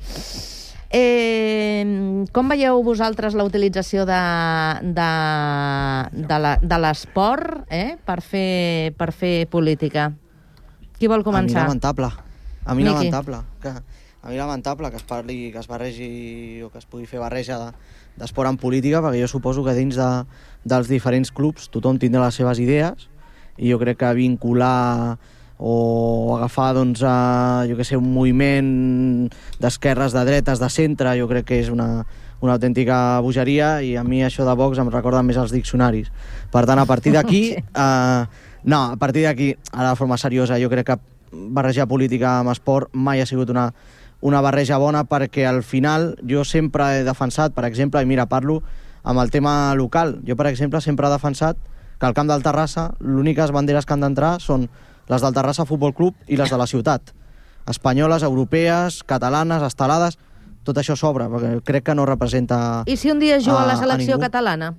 Eh, com veieu vosaltres la utilització de, de, de, la, de l'esport eh, per, fer, per fer política? Qui vol començar? A mi lamentable. A mi Miqui. lamentable. Que, a mi lamentable que es parli, que es barregi o que es pugui fer barreja de, d'esport en política, perquè jo suposo que dins de, dels diferents clubs tothom tindrà les seves idees, i jo crec que vincular o agafar, doncs, a, jo que sé, un moviment d'esquerres, de dretes, de centre, jo crec que és una, una autèntica bogeria, i a mi això de Vox em recorda més als diccionaris. Per tant, a partir d'aquí... eh, no, a partir d'aquí, ara de forma seriosa, jo crec que barrejar política amb esport mai ha sigut una, una barreja bona, perquè al final jo sempre he defensat, per exemple, i mira, parlo amb el tema local, jo per exemple sempre he defensat que al camp del Terrassa l'úniques banderes que han d'entrar són les del Terrassa Futbol Club i les de la ciutat. Espanyoles, europees, catalanes, estelades, tot això s'obre, perquè crec que no representa... I si un dia juga a la a selecció ningú. catalana?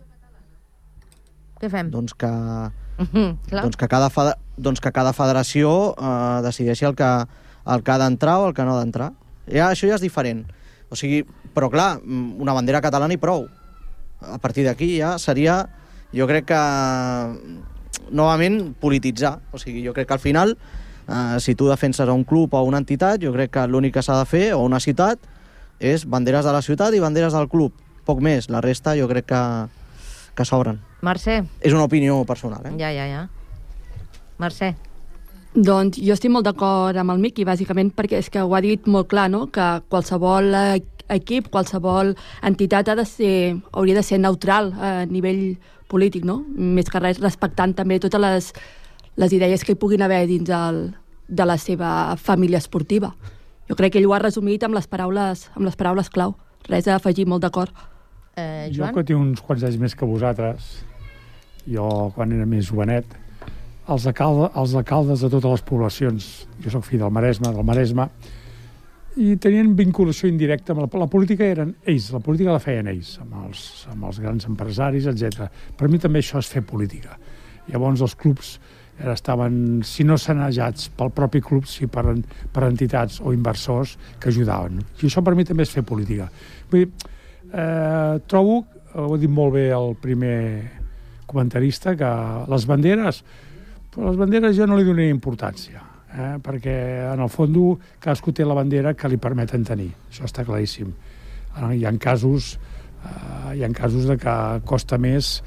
Què fem? Doncs que... Mm-hmm, doncs, que cada fede... doncs que cada federació eh, decideixi el que, el que ha d'entrar o el que no ha d'entrar. Ja, això ja és diferent. O sigui, però clar, una bandera catalana i prou. A partir d'aquí ja seria, jo crec que, novament, polititzar. O sigui, jo crec que al final, eh, si tu defenses a un club o a una entitat, jo crec que l'únic que s'ha de fer, o una ciutat, és banderes de la ciutat i banderes del club. Poc més. La resta jo crec que, que s'obren. Mercè. És una opinió personal, eh? Ja, ja, ja. Mercè. Doncs jo estic molt d'acord amb el Miqui, bàsicament, perquè és que ho ha dit molt clar, no?, que qualsevol eh, equip, qualsevol entitat ha de ser, hauria de ser neutral a nivell polític, no? Més que res respectant també totes les, les idees que hi puguin haver dins el, de la seva família esportiva. Jo crec que ell ho ha resumit amb les paraules, amb les paraules clau. Res a afegir, molt d'acord. Eh, Jo, que tinc uns quants anys més que vosaltres, jo, quan era més jovenet, els, alcalde, els alcaldes de totes les poblacions, jo sóc fill del Maresme, del Maresme, i tenien vinculació indirecta amb la, la política, eren ells, la política la feien ells, amb els, amb els grans empresaris, etcètera. Per mi també això és fer política. Llavors els clubs estaven, si no sanejats pel propi club, si per, per entitats o inversors que ajudaven. I això per mi també és fer política. Vull dir, eh, trobo, ho ha dit molt bé el primer comentarista, que les banderes, però les banderes jo no li donaria importància, eh, perquè en el fons cadascú té la bandera que li permeten tenir, això està claríssim. Eh, hi ha casos, eh, hi ha casos de que costa més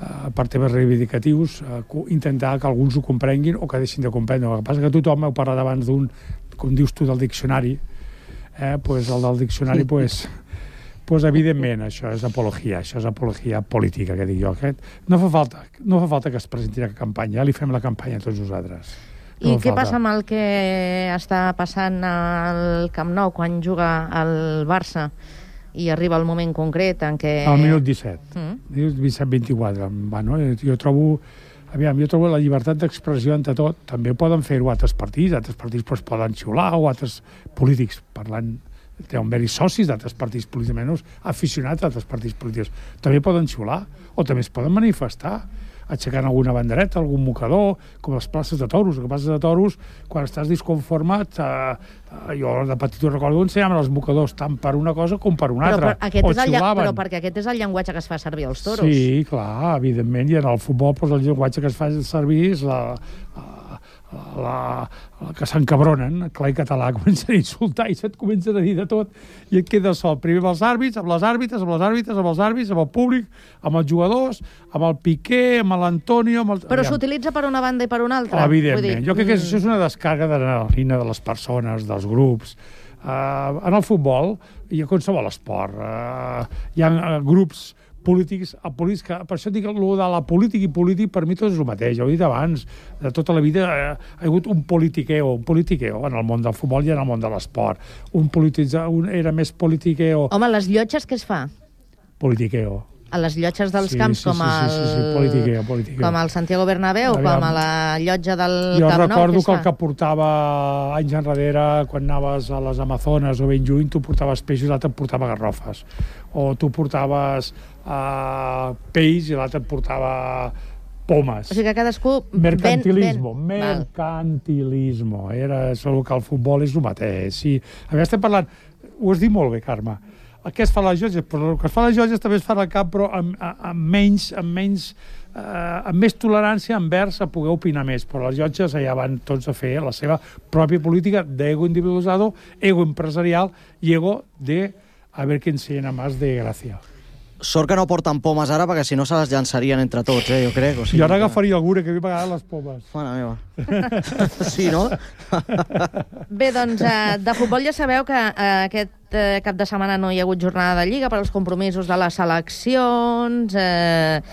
eh, per temes reivindicatius, eh, intentar que alguns ho comprenguin o que deixin de comprendre. El que passa que tothom heu parlat abans d'un, com dius tu, del diccionari, eh, pues el del diccionari, pues, pues evidentment, això és apologia, això és apologia política, que dic jo. Aquest. No fa falta, no fa falta que es presenti la campanya, ja li fem la campanya a tots nosaltres. No I què falta. Passa amb el que està passant al Camp Nou quan juga el Barça? I arriba el moment concret en què... Al minut disset. Mm. disset vint-i-quatre. Bueno, jo trobo... Aviam, jo trobo la llibertat d'expressió entre tot. També poden fer-ho altres partits. Altres partits pues, poden xiular, o altres polítics parlant... Deuen haver-hi socis d'altres partits polítics, menys aficionats d'altres partits polítics. També poden xiular, o també es poden manifestar, aixecant alguna bandereta, algun mocador, com les places de toros. Les places de toros, quan estàs disconformat, eh, eh, jo de petit ho recordo, ensenyaven els mocadors tant per una cosa com per una però, altra. Per aquest o és el, xiulaven. Però perquè aquest és el llenguatge que es fa servir als toros. Sí, clar, evidentment, i en el futbol doncs, el llenguatge que es fa servir és la, la, la, la que s'encabronen, clar i català, comencen a insultar i se't comencen a dir de tot, i et quedes sol, primer amb els àrbits, amb les àrbitres, amb les àrbitres, amb els àrbits, amb el públic, amb els jugadors, amb el Piqué, amb l'Antonio... Amb el... Però s'utilitza per una banda i per una altra? Evidentment. Vull dir... Jo crec que això és una descàrrega d'adrenalina de les persones, dels grups. Uh, en el futbol i a qualsevol esport uh, hi ha uh, grups polítics, polítics que, per això dic el de la política i polític per mi tot és el mateix, ja ho he dit abans, de tota la vida eh, ha hagut un politiqueo, un politiqueo en el món del futbol i en el món de l'esport. Un polititzar, un era més politiqueo. Home, les llotges què es fa? Politiqueo. A les llotges dels sí, camps, sí, com, sí, el... sí, sí, sí, politiqueo, politiqueo. com el Santiago Bernabéu, Aviam. Com a la llotja del jo Camp Nou. Jo recordo que el que portava anys enrere, quan anaves a les Amazones o ben lluny, tu portaves peixos i l'altre et portava garrofes. O tu portaves uh, peix i l'altre et portava pomes. O sigui que cadascú... Mercantilismo, ben, ben... mercantilismo. Era solo que el futbol és el mateix. Sí. A veure, estem parlant... Ho has dit molt bé, Carme. El que es fa a les llotges, però el que es fa a les llotges també es fa al camp, però amb, amb menys, amb menys, eh, amb més tolerància envers a poder opinar més. Però les llotges allà van tots a fer la seva pròpia política d'ego individualitzado, ego empresarial i ego de a ver quién se llena más de gràcia. Sort que no porten pomes ara, perquè si no se les llançarien entre tots, eh, jo crec. O sigui, jo ara agafaria alguna, que a mi m'agraden les pomes. Mare meva. Sí, no? Bé, doncs, eh, de futbol ja sabeu que eh, aquest eh, cap de setmana no hi ha hagut jornada de Lliga per als compromisos de les seleccions... Eh,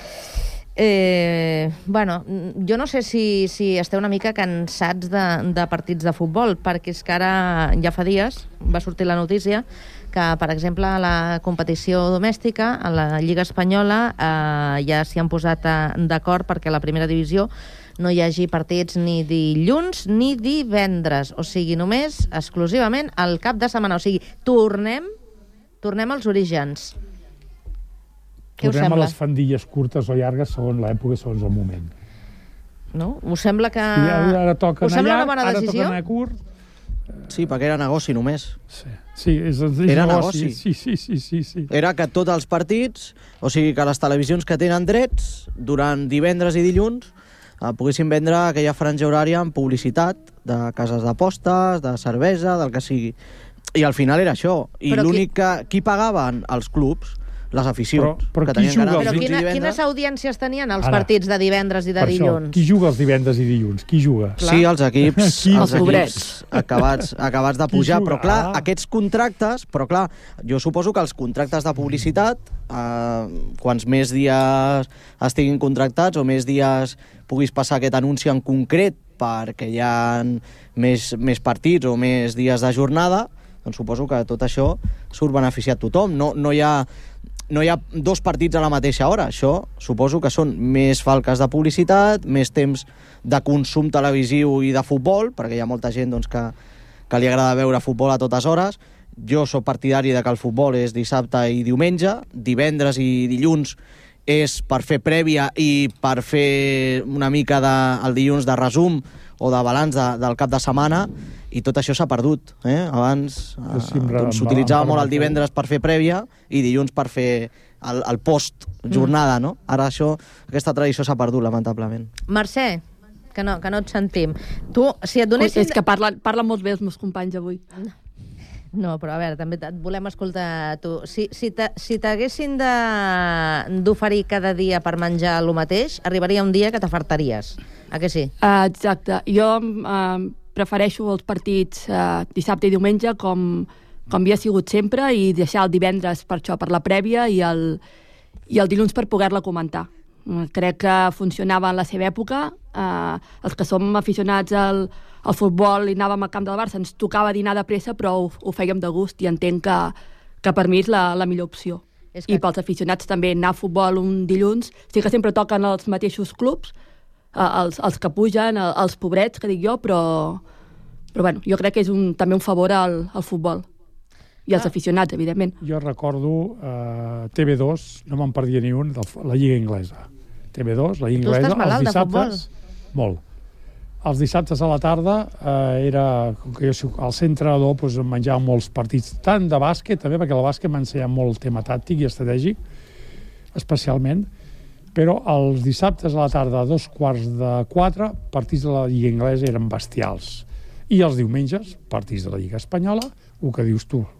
eh, bueno, jo no sé si, si esteu una mica cansats de, de partits de futbol, perquè és que ara ja fa dies va sortir la notícia que, per exemple, a la competició domèstica, a la Lliga Espanyola, eh, ja s'hi han posat d'acord perquè a la primera divisió no hi hagi partits ni dilluns ni divendres, o sigui, només, exclusivament, al cap de setmana. O sigui, tornem, tornem als orígens. Què us tornem sembla? A les fandilles curtes o llargues segons l'època i segons el moment. No? Us sembla que... Sí, ara toca us anar sembla llarg, una bona ara decisió? toca anar curt. Sí, perquè era negoci només. Sí, sí és, és era negoci. negoci. Sí, sí, sí, sí, sí. Era que tots els partits, o sigui, que les televisions que tenen drets, durant divendres i dilluns, eh, poguessin vendre aquella franja horària amb publicitat de cases d'apostes, de cervesa, del que sigui. I al final era això. I l'únic qui... que... Qui pagaven? Els clubs, les aficions. Però, però que qui juga? Però quina, quines audiències tenien els Ara, partits de divendres i de per dilluns? Això, qui juga els divendres i dilluns? Qui juga? Clar. Sí, els equips, qui? els equips acabats, acabats de pujar, però clar, ah. aquests contractes, però clar, jo suposo que els contractes de publicitat, eh, quants més dies estiguin contractats o més dies puguis passar aquest anunci en concret perquè hi ha més, més partits o més dies de jornada, doncs suposo que tot això surt beneficiat tothom. No, no hi ha no hi ha dos partits a la mateixa hora. Això suposo que són més falques de publicitat, més temps de consum televisiu i de futbol, perquè hi ha molta gent doncs, que, que li agrada veure futbol a totes hores. Jo sóc partidari de que el futbol és dissabte i diumenge, divendres i dilluns és per fer prèvia i per fer una mica de, el dilluns de resum o de balanç de, del cap de setmana, i tot això s'ha perdut. Eh? Abans eh, doncs, s'utilitzava molt el divendres per fer prèvia i dilluns per fer el, el post-jornada, no? Ara això, aquesta tradició s'ha perdut, lamentablement. Mercè, que no, que no et sentim. Tu, si et donessin... És que parlen, parlen molt bé els meus companys avui. No, però a veure, també et volem escoltar tu. Si, si t'haguessin si d'oferir cada dia per menjar el mateix, arribaria un dia que t'afartaries. A que sí? Uh, exacte. Jo uh, prefereixo els partits uh, dissabte i diumenge com, com havia sigut sempre i deixar el divendres per això, per la prèvia i el, i el dilluns per poder-la comentar. Crec que funcionava en la seva època. Uh, els que som aficionats al, al futbol i anàvem al camp del Barça ens tocava dinar de pressa, però ho, ho fèiem de gust i entenc que, que per mi és la, la millor opció. Que... I pels aficionats també anar a futbol un dilluns. Sí que sempre toquen els mateixos clubs, uh, els, els que pugen, els pobrets, que dic jo, però, però bueno, jo crec que és un, també un favor al, al futbol. I els ah. aficionats, evidentment. Jo recordo uh, T V dos, no me'n perdia ni un, de la Lliga Inglesa. T V dos, la Lliga Inglesa, els dissabtes... Molt. Els dissabtes a la tarda eh, era, com que jo soc al centre entrenador, doncs em menjava molts partits, tant de bàsquet també, perquè el bàsquet m'ha ensenyat molt el tema tàctic i estratègic, especialment, però els dissabtes a la tarda, a dos quarts de quatre, partits de la Lliga Inglesa eren bestials. I els diumenges, partits de la Lliga Espanyola, el que dius tu,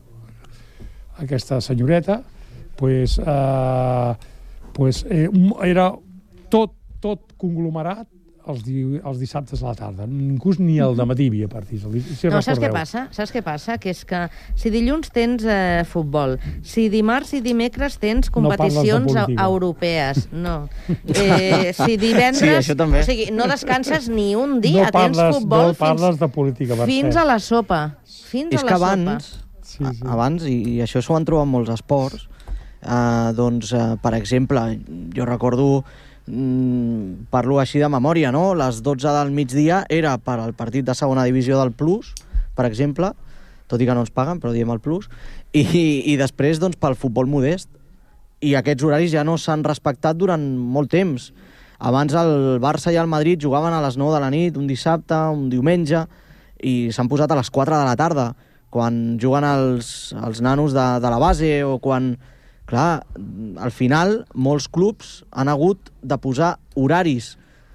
aquesta senyoreta, pues, eh, pues, eh, era tot, tot conglomerat els, di els dissabtes a la tarda. Inclús ni el dematí hi havia partits. Si no, saps què passa? Saps què passa? Que és que si dilluns tens eh, futbol, si dimarts i dimecres tens competicions no europees, no. Eh, si divendres... Sí, això també. O sigui, no descanses ni un dia, no parles, tens futbol no parles fins, de política, fins a la sopa. Fins és a la que abans, sopa. Sí, sí. abans, i, i això s'ho han trobat en molts esports, eh, doncs, eh, per exemple, jo recordo... Mm, parlo així de memòria, no? Les dotze del migdia era per al partit de segona divisió del Plus, per exemple, tot i que no ens paguen, però diem el Plus, i, i després doncs, pel futbol modest. I aquests horaris ja no s'han respectat durant molt temps. Abans el Barça i el Madrid jugaven a les nou de la nit, un dissabte, un diumenge, i s'han posat a les quatre de la tarda, quan juguen els, els nanos de, de la base o quan... Clar, al final, molts clubs han hagut de posar horaris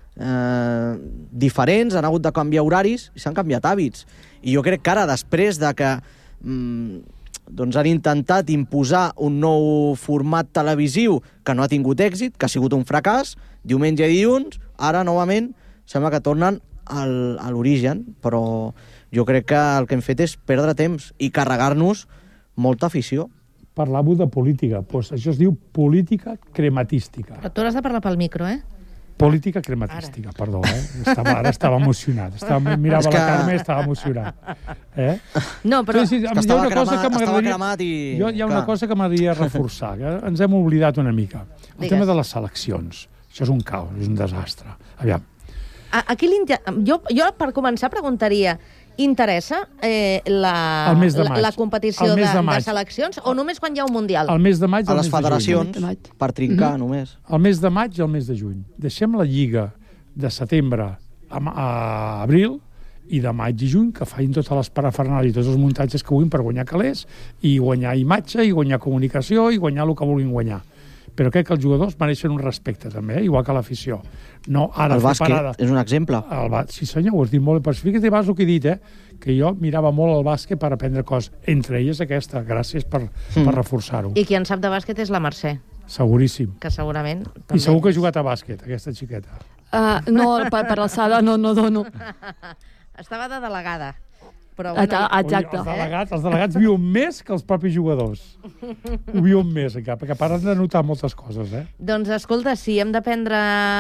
eh, diferents, han hagut de canviar horaris i s'han canviat hàbits. I jo crec que ara, després de que mm, doncs han intentat imposar un nou format televisiu que no ha tingut èxit, que ha sigut un fracàs, diumenge i dilluns, ara, novament, sembla que tornen al, a l'origen, però jo crec que el que hem fet és perdre temps i carregar-nos molta afició. Parlàveu de política. Pues això es diu política crematística. Però tu has de parlar pel micro, eh? Política crematística, ara. Perdó, eh? Estava, ara estava emocionat. Estava, mirava que... la Carme i estava emocionat. Eh? No, però... Sí, sí, és que estava, crema, estava cremat i... Jo, hi ha una cosa que m'agradaria reforçar, que ens hem oblidat una mica. El Digues. tema de les seleccions. Això és un caos, és un desastre. Aviam. A, aquí jo, jo, per començar, preguntaria... Interessa eh, la, la, la competició de, de, de seleccions o només quan hi ha un Mundial? El mes de maig a les federacions, per trincar, mm-hmm. només. El mes de maig i el mes de juny. Deixem la Lliga de setembre a, a abril i de maig i juny, que facin totes les parafernàlies i tots els muntatges que vulguin per guanyar calés i guanyar imatge, i guanyar comunicació, i guanyar el que vulguin guanyar. Però crec que els jugadors mereixen un respecte també, eh? Igual que l'afició. No, ara el bàsquet parada. És un exemple. El sí senyor, ho has dit molt. Però fíjate abans el que he dit, eh? Que jo mirava molt el bàsquet per aprendre coses. Entre elles aquesta. Gràcies per, mm. per reforçar-ho. I qui en sap de bàsquet és la Mercè. Seguríssim. Que segurament... I segur que ha jugat a bàsquet, aquesta xiqueta. Uh, no, per, per alçada no, no dono. Estava de delegada. Però, bueno, exacte. Els delegats, els delegats viuen més que els propis jugadors. Ho viuen més, encara, perquè paren de notar moltes coses, eh? Doncs, escolta, si hem d'aprendre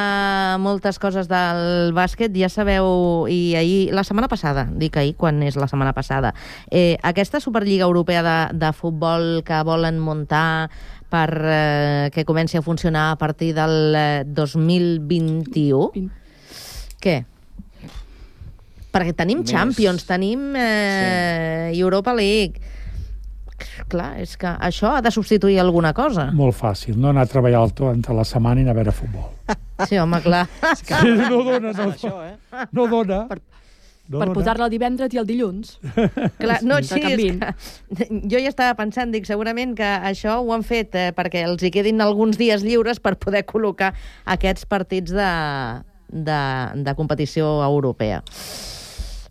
moltes coses del bàsquet, ja sabeu, i ahir, la setmana passada, dic ahir, quan és la setmana passada, eh, aquesta Superliga Europea de, de futbol que volen muntar per eh, que comenci a funcionar a partir del eh, dos mil vint-i-u, què? Perquè tenim Més... Champions, tenim eh, sí. Europa League. Clar, és que això ha de substituir alguna cosa. Molt fàcil, no anar a treballar entre la setmana i anar a veure futbol. Sí, home, clar. Que... No dona, no, això, eh? no dona. Per, no per posar-la el divendres i el dilluns. Clar, no, sí, és que jo ja estava pensant, dic, segurament que això ho han fet eh, perquè els hi quedin alguns dies lliures per poder col·locar aquests partits de, de, de competició europea.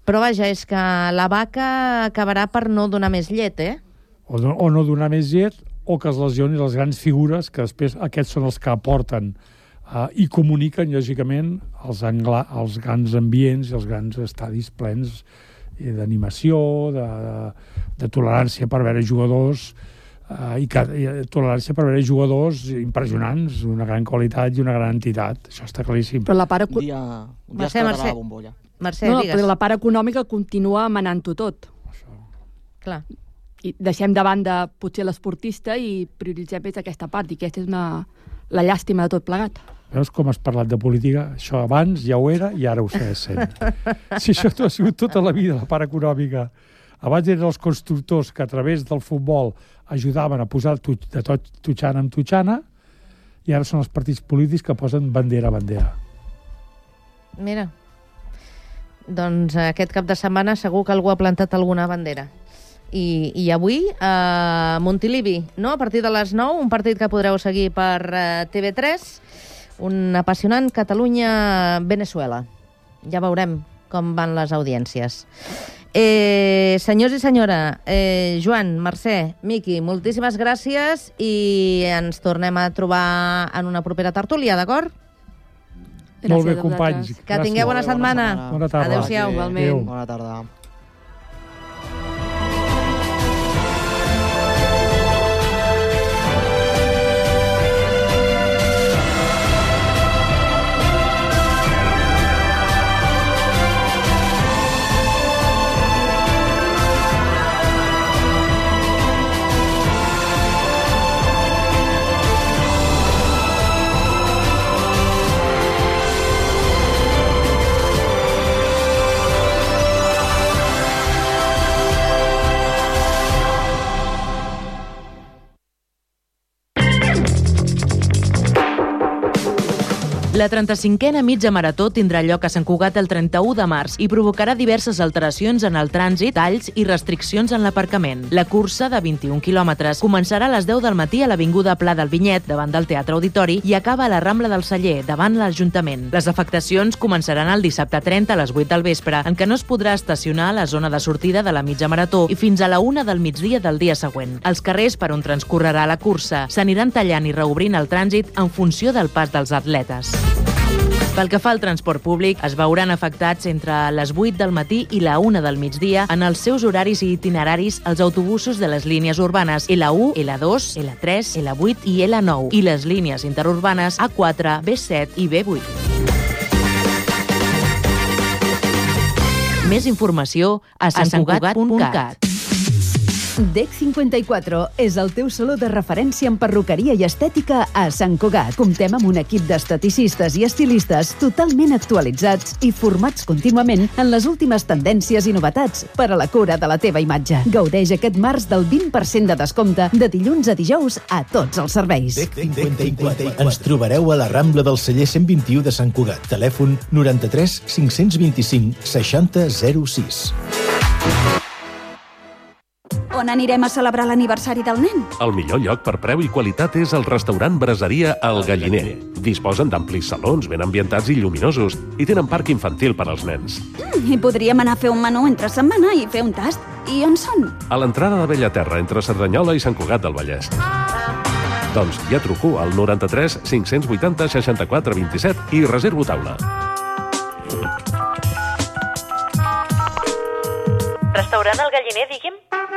Però vaja, és que la vaca acabarà per no donar més llet, eh? O no, o no donar més llet, o que es lesionin les grans figures, que després aquests són els que aporten uh, i comuniquen, lògicament, els, angla, els grans ambients i els grans estadis plens d'animació, de, de, de tolerància per veure jugadors, uh, i, que, i tolerància per veure jugadors impressionants, d'una gran qualitat i una gran entitat. Això està claríssim. Però la part... Un dia, un dia Mercè, es Mercè. la bombolla. Mercè, no, digues. però la part econòmica continua manant-ho tot. Clar. I deixem de banda potser l'esportista i prioritzem més aquesta part, i aquesta és una, la llàstima de tot plegat. Veus com has parlat de política? Això abans ja ho era i ara ho segueix sent. Si això t'ho ha sigut tota la vida, la part econòmica. Abans eren els constructors que a través del futbol ajudaven a posar de tot tutxana amb tutxana, i ara són els partits polítics que posen bandera a bandera. Mira, doncs aquest cap de setmana segur que algú ha plantat alguna bandera. I, i avui, a uh, Montilivi, no? A partir de les nou, un partit que podreu seguir per uh, T V tres, un apassionant Catalunya-Venezuela. Ja veurem com van les audiències. Eh, senyors i senyora, eh, Joan, Mercè, Miqui, moltíssimes gràcies i ens tornem a trobar en una propera tertúlia, d'acord? Molt bé, companys. Que tingueu bona setmana. Bona tarda. Adéu-siau. Adéu. Bona tarda. La trenta-cinquena mitja marató tindrà lloc a Sant Cugat el trenta-u de març i provocarà diverses alteracions en el trànsit, talls i restriccions en l'aparcament. La cursa, de vint-i-un quilòmetres, començarà a les deu del matí a l'Avinguda Pla del Vinyet, davant del Teatre Auditori, i acaba a la Rambla del Celler, davant l'Ajuntament. Les afectacions començaran el dissabte trenta a les vuit del vespre, en què no es podrà estacionar a la zona de sortida de la mitja marató i fins a la una del migdia del dia següent. Els carrers per on transcorrerà la cursa s'aniran tallant i reobrint el trànsit en funció del pas dels atletes. Pel que fa al transport públic, es veuran afectats entre les vuit del matí i la una del migdia en els seus horaris i itineraris els autobusos de les línies urbanes L u, L dos, L tres, L vuit i L nou i les línies interurbanes A quatre, B set i B vuit. Més informació a sant cugat punt cat. D E C cinquanta-quatre és el teu saló de referència en perruqueria i estètica a Sant Cugat. Comptem amb un equip d'esteticistes i estilistes totalment actualitzats i formats contínuament en les últimes tendències i novetats per a la cura de la teva imatge. Gaudeix aquest març del vint per cent de descompte de dilluns a dijous a tots els serveis. D E C cinquanta-quatre. Ens trobareu a la Rambla del Celler cent vint-i-u de Sant Cugat. Telèfon noranta-tres cinc-cents vint-i-cinc seixanta zero sis. On anirem a celebrar l'aniversari del nen? El millor lloc per preu i qualitat és el restaurant Braseria El Galliner. Disposen d'amplis salons ben ambientats i lluminosos i tenen parc infantil per als nens. Mm, I podríem anar a fer un menú entre setmana i fer un tast. I on són? A l'entrada de Bellaterra, entre Cerdanyola i Sant Cugat del Vallès. Doncs ja truco al noranta-tres cinc-cents vuitanta seixanta-quatre vint-i-set i reservo taula. Restaurant El Galliner, digui'm?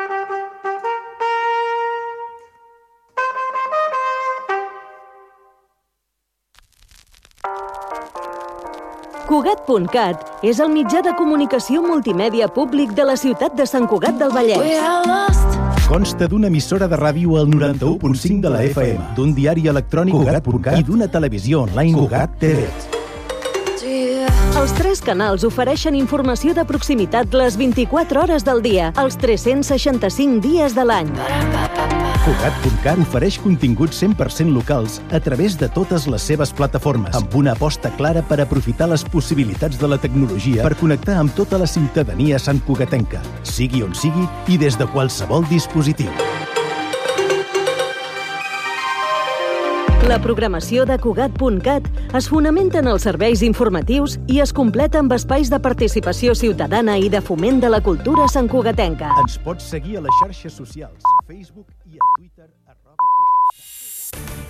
Cugat punt cat és el mitjà de comunicació multimèdia públic de la ciutat de Sant Cugat del Vallès. Consta d'una emissora de ràdio al noranta-u punt cinc de la F M, d'un diari electrònic Cugat punt cat i d'una televisió online Cugat T V. Els tres canals ofereixen informació de proximitat les vint-i-quatre hores del dia, els tres-cents seixanta-cinc dies de l'any. Cugat punt cat ofereix continguts cent per cent locals a través de totes les seves plataformes, amb una aposta clara per aprofitar les possibilitats de la tecnologia per connectar amb tota la ciutadania santcugatenca, sigui on sigui i des de qualsevol dispositiu. La programació de Cugat punt cat es fonamenta en els serveis informatius i es completa amb espais de participació ciutadana i de foment de la cultura santcugatenca. Ens pots seguir a les xarxes socials, Facebook i a Twitter, arroba Cugat.